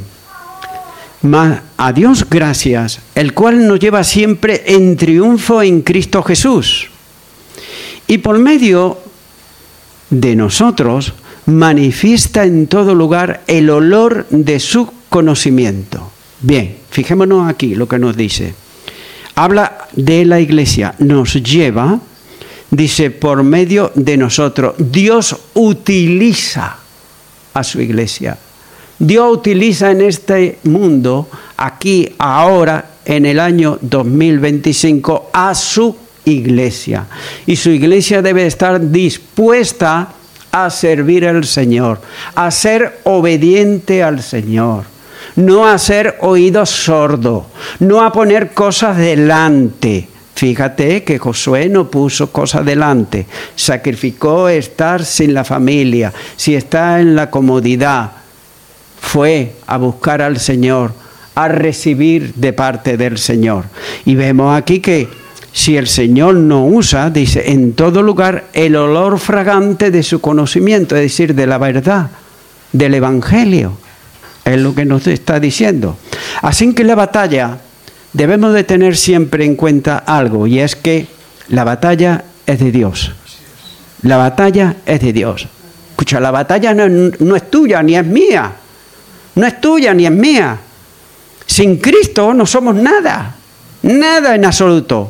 mas a Dios gracias, el cual nos lleva siempre en triunfo en Cristo Jesús, y por medio de nosotros manifiesta en todo lugar el olor de su conocimiento. Bien, fijémonos aquí lo que nos dice. Habla de la Iglesia, nos lleva, dice, por medio de nosotros. Dios utiliza a su Iglesia. Dios utiliza en este mundo, aquí, ahora, en el año dos mil veinticinco, a su Iglesia. Y su Iglesia debe estar dispuesta a servir al Señor, a ser obediente al Señor, no a ser oídos sordos, no a poner cosas delante. Fíjate que Josué no puso cosas delante, sacrificó estar sin la familia, si está en la comodidad. Fue a buscar al Señor, a recibir de parte del Señor. Y vemos aquí que si el Señor no usa, dice, en todo lugar el olor fragante de su conocimiento, es decir, de la verdad, del Evangelio, es lo que nos está diciendo. Así que la batalla, debemos de tener siempre en cuenta algo, y es que la batalla es de Dios. La batalla es de Dios. Escucha, la batalla no, no es tuya ni es mía. No es tuya ni es mía. Sin Cristo no somos nada. Nada en absoluto.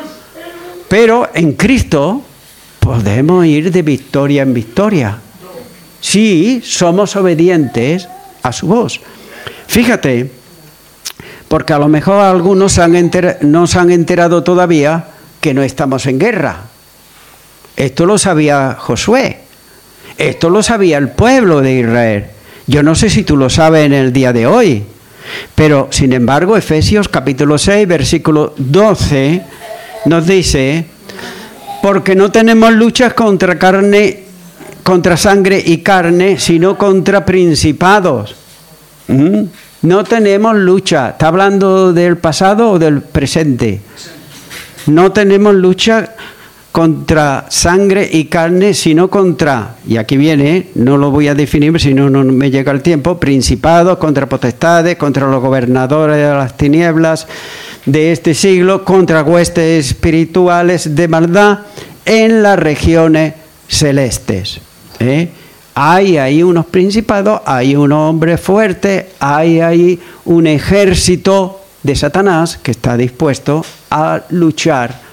Pero en Cristo podemos ir de victoria en victoria. Sí, somos obedientes a su voz. Fíjate, porque a lo mejor algunos se han enter- no se han enterado todavía que no estamos en guerra. Esto lo sabía Josué. Esto lo sabía el pueblo de Israel. Yo no sé si tú lo sabes en el día de hoy, Pero, sin embargo, Efesios capítulo seis, versículo doce, nos dice, porque no tenemos luchas contra carne, contra sangre y carne, sino contra principados. ¿Mm? No tenemos lucha. ¿Está hablando del pasado o del presente? No tenemos lucha contra sangre y carne, sino contra, y aquí viene, no lo voy a definir si no, no me llega el tiempo, principados, contra potestades, contra los gobernadores de las tinieblas de este siglo, contra huestes espirituales de maldad en las regiones celestes. ¿Eh? Hay ahí unos principados, hay unos hombres fuertes, hay ahí un ejército de Satanás que está dispuesto a luchar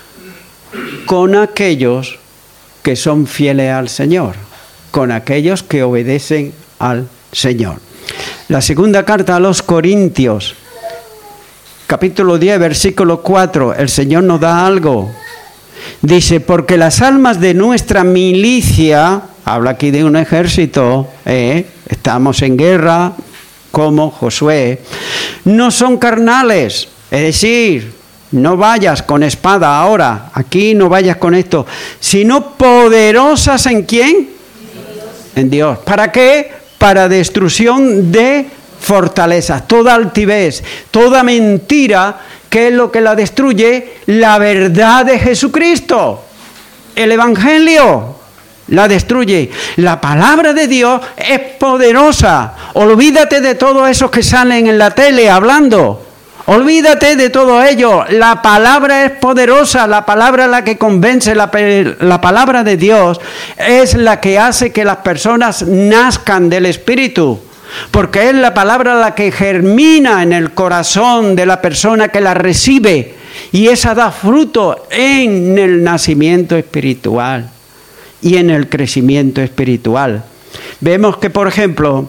con aquellos que son fieles al Señor, con aquellos que obedecen al Señor. La segunda carta a los Corintios, capítulo diez, versículo cuatro, el Señor nos da algo. Dice, porque las almas de nuestra milicia, habla aquí de un ejército, ¿eh? Estamos en guerra como Josué, no son carnales, es decir, no vayas con espada ahora, aquí no vayas con esto, sino poderosas ¿en quién? En Dios. ¿Para qué? Para destrucción de fortalezas, toda altivez, toda mentira, ¿qué es lo que la destruye? La verdad de Jesucristo, el Evangelio la destruye. La palabra de Dios es poderosa. Olvídate de todos esos que salen en la tele hablando. Olvídate de todo ello. La palabra es poderosa, la palabra es la que convence, la, la palabra de Dios es la que hace que las personas nazcan del Espíritu, porque es la palabra la que germina en el corazón de la persona que la recibe, y esa da fruto en el nacimiento espiritual y en el crecimiento espiritual. Vemos que, por ejemplo,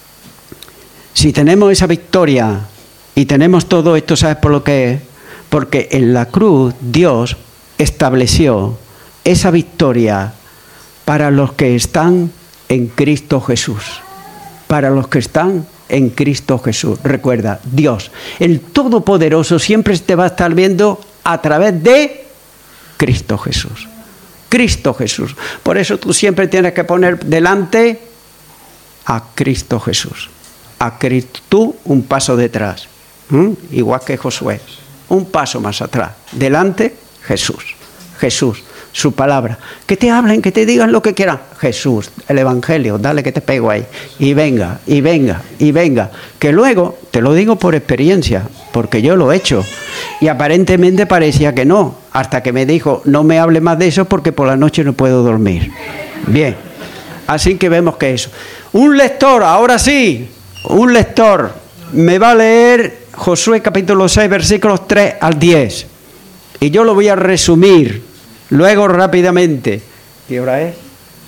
si tenemos esa victoria y tenemos todo esto, ¿sabes por lo que es? Porque en la cruz Dios estableció esa victoria para los que están en Cristo Jesús. Para los que están en Cristo Jesús. Recuerda, Dios, el Todopoderoso, siempre te va a estar viendo a través de Cristo Jesús. Cristo Jesús. Por eso tú siempre tienes que poner delante a Cristo Jesús. A Cristo, tú un paso detrás. ¿Mm? Igual que Josué, un paso más atrás, delante Jesús, Jesús, su palabra, que te hablen, que te digan lo que quieran, Jesús, el Evangelio, dale que te pego ahí, y venga, y venga, y venga, que luego, te lo digo por experiencia, porque yo lo he hecho, y aparentemente parecía que no, hasta que me dijo, no me hable más de eso porque por la noche no puedo dormir. Bien, así que vemos que eso, un lector, ahora sí, un lector, me va a leer Josué capítulo seis, versículos tres al diez. Y yo lo voy a resumir luego rápidamente. ¿Qué hora es?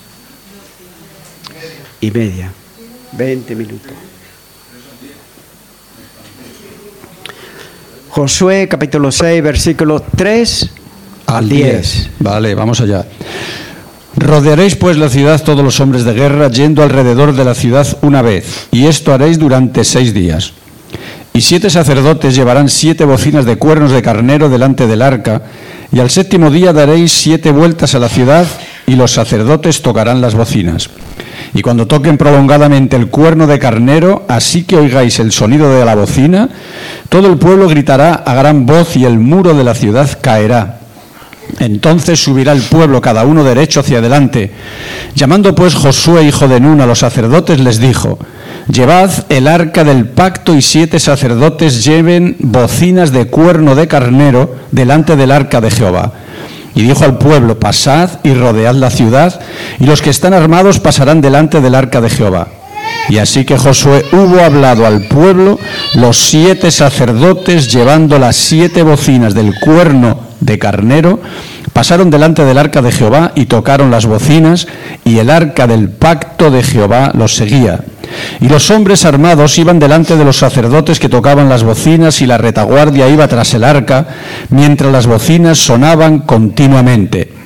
Y media. veinte minutos. Josué capítulo seis, versículos tres al diez. Vale, vamos allá. Rodearéis pues la ciudad todos los hombres de guerra, yendo alrededor de la ciudad una vez, y esto haréis durante seis días. Y siete sacerdotes llevarán siete bocinas de cuernos de carnero delante del arca, y al séptimo día daréis siete vueltas a la ciudad, y los sacerdotes tocarán las bocinas. Y cuando toquen prolongadamente el cuerno de carnero, así que oigáis el sonido de la bocina, todo el pueblo gritará a gran voz, y el muro de la ciudad caerá. Entonces subirá el pueblo cada uno derecho hacia adelante. Llamando pues Josué, hijo de Nun, a los sacerdotes, les dijo: llevad el arca del pacto, y siete sacerdotes lleven bocinas de cuerno de carnero delante del arca de Jehová. Y dijo al pueblo: pasad y rodead la ciudad, y los que están armados pasarán delante del arca de Jehová. Y así que Josué hubo hablado al pueblo, los siete sacerdotes, llevando las siete bocinas del cuerno de carnero, pasaron delante del arca de Jehová y tocaron las bocinas, y el arca del pacto de Jehová los seguía. Y los hombres armados iban delante de los sacerdotes que tocaban las bocinas, y la retaguardia iba tras el arca, mientras las bocinas sonaban continuamente.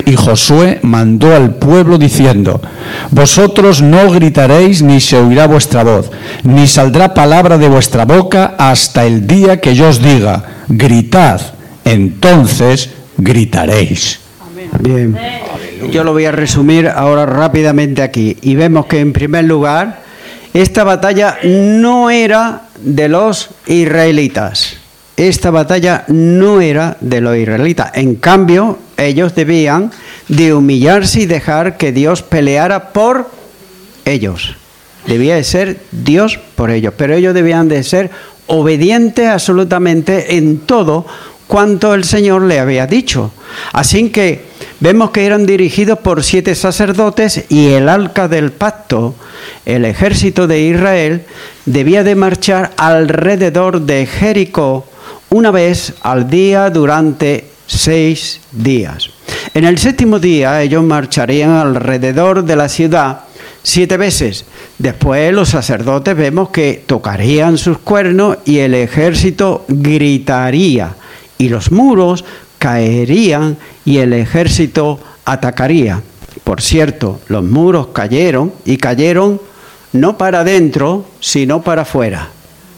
Y Josué mandó al pueblo diciendo: vosotros no gritaréis ni se oirá vuestra voz, ni saldrá palabra de vuestra boca hasta el día que yo os diga: gritad, entonces gritaréis. Bien, yo lo voy a resumir ahora rápidamente aquí. Y vemos que en primer lugar, esta batalla no era de los israelitas. Esta batalla no era de los israelitas. En cambio, ellos debían de humillarse y dejar que Dios peleara por ellos. Debía de ser Dios por ellos, pero ellos debían de ser obedientes absolutamente en todo cuanto el Señor le había dicho. Así que vemos que eran dirigidos por siete sacerdotes y el arca del pacto, el ejército de Israel, debía de marchar alrededor de Jericó una vez al día durante seis días. En el séptimo día ellos marcharían alrededor de la ciudad siete veces. Después los sacerdotes vemos que tocarían sus cuernos y el ejército gritaría y los muros caerían y el ejército atacaría. Por cierto, los muros cayeron y cayeron no para adentro, sino para afuera.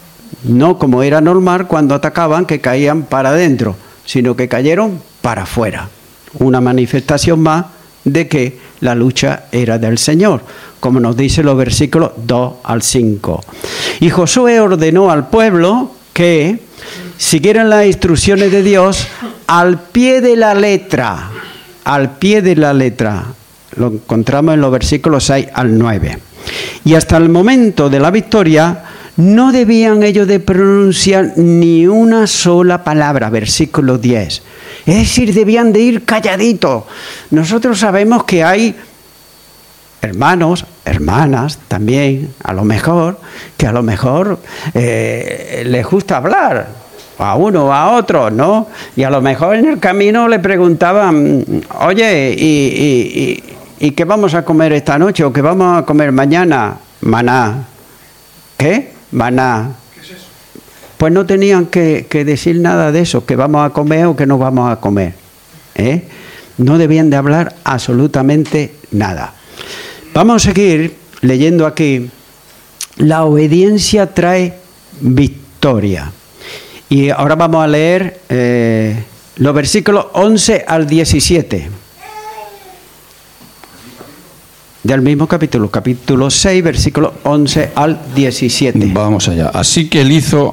No como era normal cuando atacaban, que caían para adentro, sino que cayeron para afuera. Una manifestación más de que la lucha era del Señor, como nos dice los versículos dos al cinco. Y Josué ordenó al pueblo que siguieran las instrucciones de Dios al pie de la letra, al pie de la letra. Lo encontramos en los versículos seis al nueve. Y hasta el momento de la victoria no debían ellos de pronunciar ni una sola palabra, versículo diez. Es decir, debían de ir calladitos. Nosotros sabemos que hay hermanos, hermanas también, a lo mejor, que a lo mejor eh, les gusta hablar, a uno o a otro, ¿no? Y a lo mejor en el camino le preguntaban: oye, ¿y, y, y, ¿y qué vamos a comer esta noche? ¿O qué vamos a comer mañana? Maná. ¿Qué? Maná. ¿Qué es eso? Pues no tenían que, que decir nada de eso, que vamos a comer o que no vamos a comer. ¿Eh? No debían de hablar absolutamente nada. Vamos a seguir leyendo aquí. La obediencia trae victoria. Y ahora vamos a leer eh, los versículos once al diecisiete. Del mismo capítulo, capítulo seis, versículos once al diecisiete. Vamos allá. Así que él hizo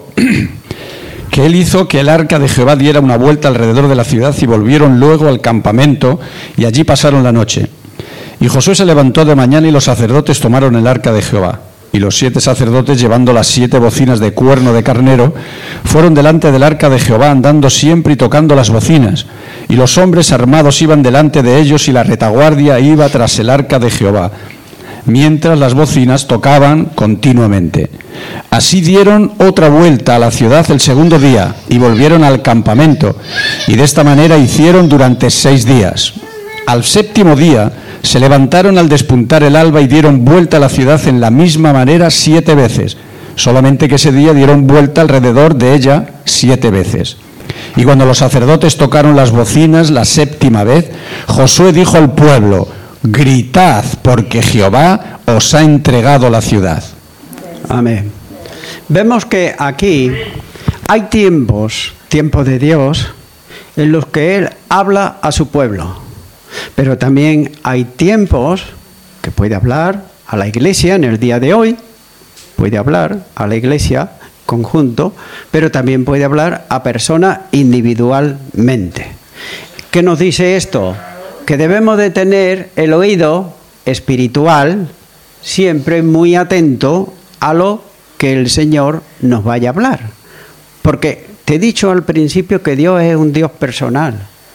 que él hizo que el arca de Jehová diera una vuelta alrededor de la ciudad y volvieron luego al campamento y allí pasaron la noche. Y Josué se levantó de mañana y los sacerdotes tomaron el arca de Jehová. Y los siete sacerdotes, llevando las siete bocinas de cuerno de carnero, fueron delante del arca de Jehová, andando siempre y tocando las bocinas. Y los hombres armados iban delante de ellos, y la retaguardia iba tras el arca de Jehová, mientras las bocinas tocaban continuamente. Así dieron otra vuelta a la ciudad el segundo día, y volvieron al campamento. Y de esta manera hicieron durante seis días. Al séptimo día se levantaron al despuntar el alba y dieron vuelta a la ciudad en la misma manera siete veces, solamente que ese día dieron vuelta alrededor de ella siete veces. Y cuando los sacerdotes tocaron las bocinas la séptima vez, Josué dijo al pueblo: gritad, porque Jehová os ha entregado la ciudad. Amén. Vemos que aquí hay tiempos, tiempos de Dios, en los que Él habla a su pueblo. Pero también hay tiempos que puede hablar a la iglesia en el día de hoy, puede hablar a la iglesia conjunto, pero también puede hablar a personas individualmente. ¿Qué nos dice esto? Que debemos de tener el oído espiritual siempre muy atento a lo que el Señor nos vaya a hablar. Porque te he dicho al principio que Dios es un Dios personal.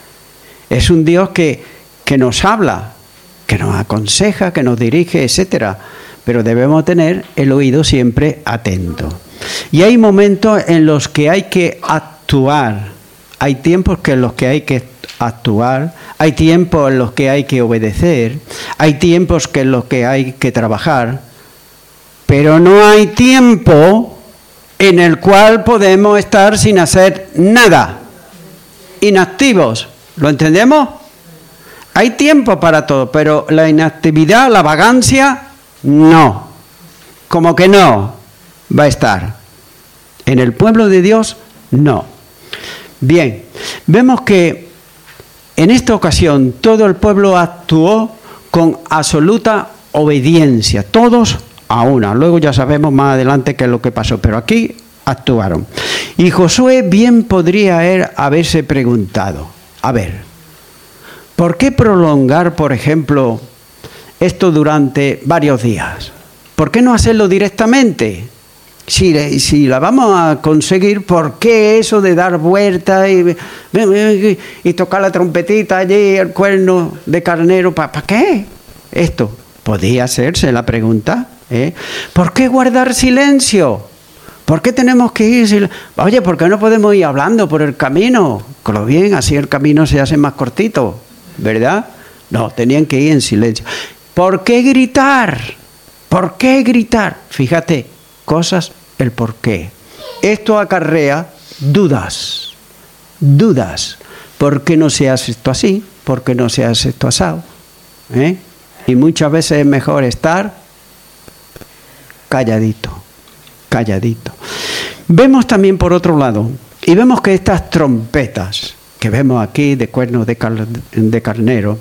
Es un Dios que que nos habla, que nos aconseja, que nos dirige, etcétera. Pero debemos tener el oído siempre atento. Y hay momentos en los que hay que actuar. Hay tiempos en los que hay que actuar. Hay tiempos en los que hay que obedecer. Hay tiempos en los que hay que trabajar. Pero no hay tiempo en el cual podemos estar sin hacer nada. Inactivos. ¿Lo entendemos? Hay tiempo para todo, pero la inactividad, la vagancia, no. Como que no va a estar. En el pueblo de Dios, no. Bien, vemos que en esta ocasión todo el pueblo actuó con absoluta obediencia, todos a una. Luego ya sabemos más adelante qué es lo que pasó, pero aquí actuaron. Y Josué bien podría él haberse preguntado, a ver, ¿por qué prolongar, por ejemplo, esto durante varios días? ¿Por qué no hacerlo directamente? Si, si la vamos a conseguir, ¿por qué eso de dar vueltas y, y, y tocar la trompetita allí, el cuerno de carnero? ¿Para pa qué? Esto podía hacerse la pregunta, ¿eh? ¿Por qué guardar silencio? ¿Por qué tenemos que ir? Oye, ¿por qué no podemos ir hablando por el camino? Con lo bien, así el camino se hace más cortito, ¿verdad? No, tenían que ir en silencio. ¿Por qué gritar? ¿Por qué gritar? Fíjate, cosas, el por qué. Esto acarrea dudas, dudas. ¿Por qué no se hace esto así? ¿Por qué no se hace esto asado? ¿Eh? Y muchas veces es mejor estar calladito, calladito. Vemos también por otro lado, y vemos que estas trompetas que vemos aquí de cuernos de, car de carnero,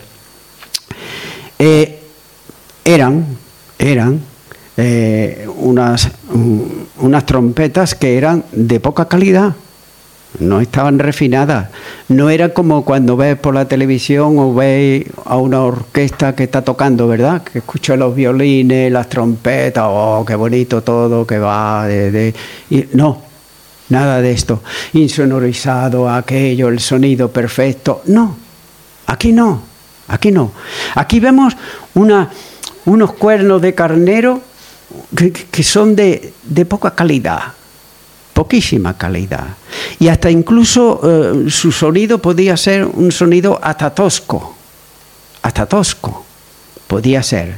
eh, eran, eran eh, unas, um, unas trompetas que eran de poca calidad. No estaban refinadas. No era como cuando ves por la televisión o ves a una orquesta que está tocando, ¿verdad? Que escucha los violines, las trompetas, oh, qué bonito todo, que va de... de... Y no, nada de esto. Insonorizado, aquello, el sonido perfecto. No, aquí no, aquí no. Aquí vemos una, unos cuernos de carnero que, que son de, de poca calidad. Poquísima calidad. Y hasta incluso eh, su sonido podía ser un sonido hasta tosco. Hasta tosco. Podía ser.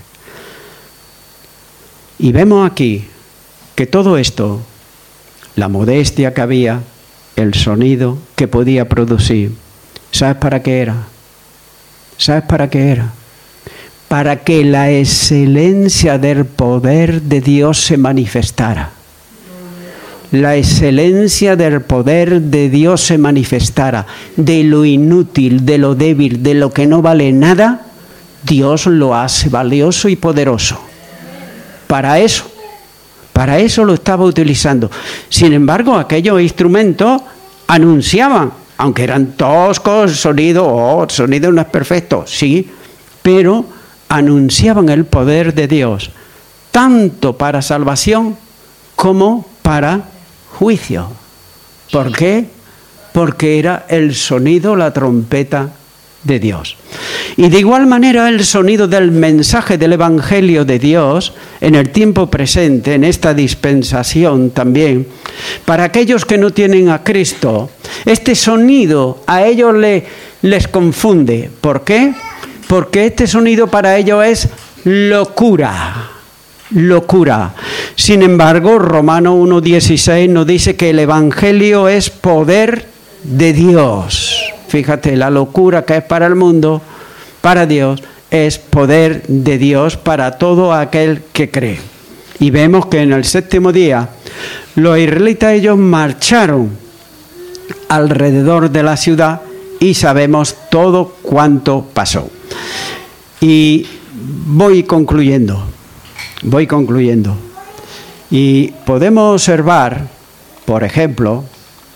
Y vemos aquí que todo esto, la modestia que había, el sonido que podía producir, ¿sabes para qué era? ¿Sabes para qué era? Para que la excelencia del poder de Dios se manifestara. La excelencia del poder de Dios se manifestara. De lo inútil, de lo débil, de lo que no vale nada, Dios lo hace valioso y poderoso. Para eso, para eso lo estaba utilizando. Sin embargo, aquellos instrumentos anunciaban, aunque eran toscos, sonido, oh, sonido no es perfecto, sí, pero anunciaban el poder de Dios, tanto para salvación como para juicio. ¿Por qué? Porque era el sonido, la trompeta de Dios. Y de igual manera el sonido del mensaje del Evangelio de Dios en el tiempo presente, en esta dispensación también, para aquellos que no tienen a Cristo, este sonido a ellos les, les confunde. ¿Por qué? Porque este sonido para ellos es locura. Locura. Sin embargo, Romanos uno dieciséis nos dice que el Evangelio es poder de Dios. Fíjate, la locura que es para el mundo, para Dios, es poder de Dios para todo aquel que cree. Y vemos que en el séptimo día, los israelitas ellos marcharon alrededor de la ciudad y sabemos todo cuanto pasó. Y voy concluyendo. Voy concluyendo. Y podemos observar, por ejemplo,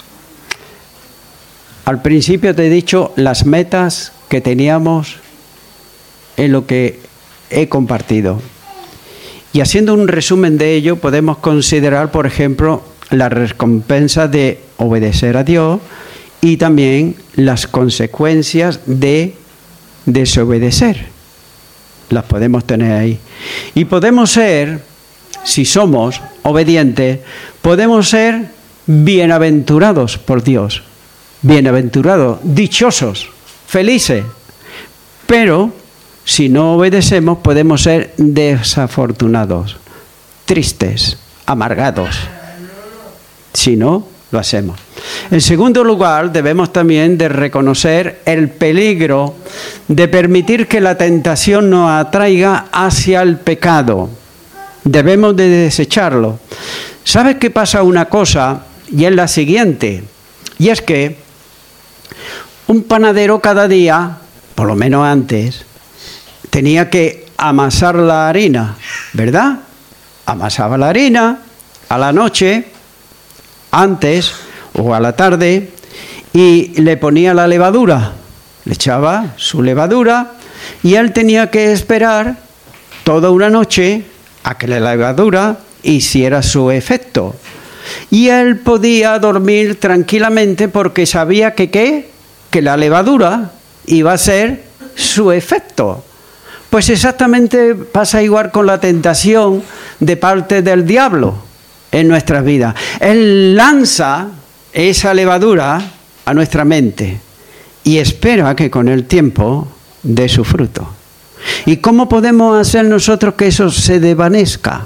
al principio te he dicho las metas que teníamos en lo que he compartido. Y haciendo un resumen de ello, podemos considerar, por ejemplo, la recompensa de obedecer a Dios y también las consecuencias de desobedecer. Las podemos tener ahí. Y podemos ser, si somos obedientes, podemos ser bienaventurados por Dios. Bienaventurados, dichosos, felices. Pero si no obedecemos, podemos ser desafortunados, tristes, amargados. Si no lo hacemos. En segundo lugar, debemos también de reconocer el peligro de permitir que la tentación nos atraiga hacia el pecado. Debemos de desecharlo. ¿Sabes qué pasa una cosa? Y es la siguiente. Y es que un panadero cada día, por lo menos antes, tenía que amasar la harina, ¿verdad? Amasaba la harina a la noche, antes o a la tarde, y le ponía la levadura. Le echaba su levadura y él tenía que esperar toda una noche a que la levadura hiciera su efecto. Y él podía dormir tranquilamente porque sabía que, ¿qué? que la levadura iba a hacer su efecto. Pues exactamente pasa igual con la tentación de parte del diablo en nuestras vidas. Él lanza esa levadura a nuestra mente y espera que con el tiempo dé su fruto. ¿Y cómo podemos hacer nosotros que eso se desvanezca?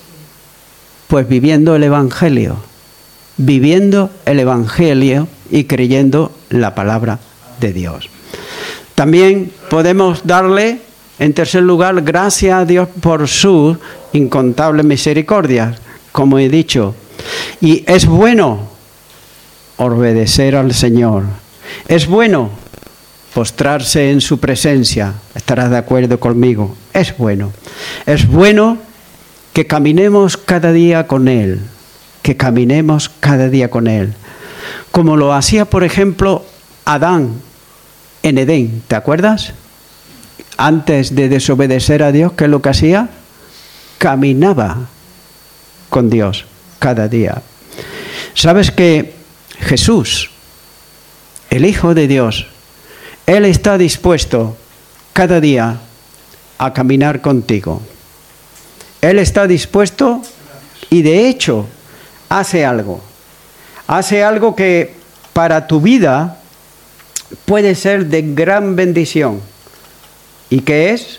Pues viviendo el Evangelio, viviendo el Evangelio y creyendo la palabra de Dios. También podemos darle, en tercer lugar, gracias a Dios por su incontable misericordia, como he dicho. Y es bueno obedecer al Señor. Es bueno postrarse en su presencia. Estarás de acuerdo conmigo. Es bueno. Es bueno que caminemos cada día con Él. Que caminemos cada día con Él. Como lo hacía, por ejemplo, Adán en Edén. ¿Te acuerdas? Antes de desobedecer a Dios, ¿qué es lo que hacía? Caminaba con Dios cada día. ¿Sabes que Jesús, el Hijo de Dios, Él está dispuesto cada día a caminar contigo? Él está dispuesto y de hecho hace algo. Hace algo que para tu vida puede ser de gran bendición. ¿Y qué es?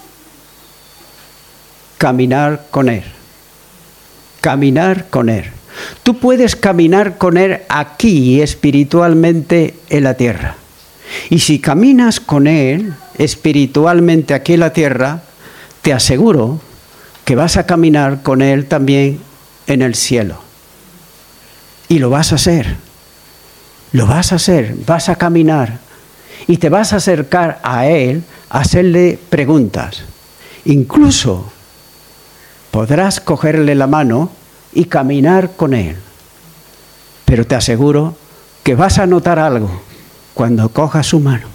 Caminar con Él. Caminar con Él. Tú puedes caminar con Él aquí espiritualmente en la tierra. Y si caminas con Él espiritualmente aquí en la tierra, te aseguro que vas a caminar con Él también en el cielo. Y lo vas a hacer. Lo vas a hacer. Vas a caminar. Y te vas a acercar a Él a hacerle preguntas. Incluso podrás cogerle la mano y caminar con Él. Pero te aseguro que vas a notar algo cuando cojas su mano.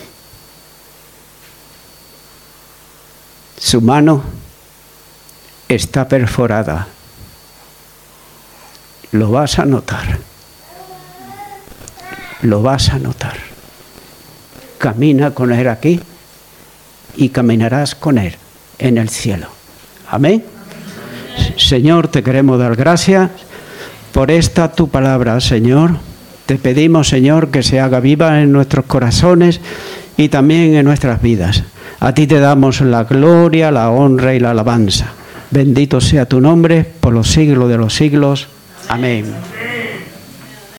Su mano está perforada. Lo vas a notar. Lo vas a notar. Camina con Él aquí y caminarás con Él en el cielo. Amén. Señor, te queremos dar gracias por esta tu palabra, Señor. Te pedimos, Señor, que se haga viva en nuestros corazones y también en nuestras vidas. A ti te damos la gloria, la honra y la alabanza. Bendito sea tu nombre por los siglos de los siglos. Amén.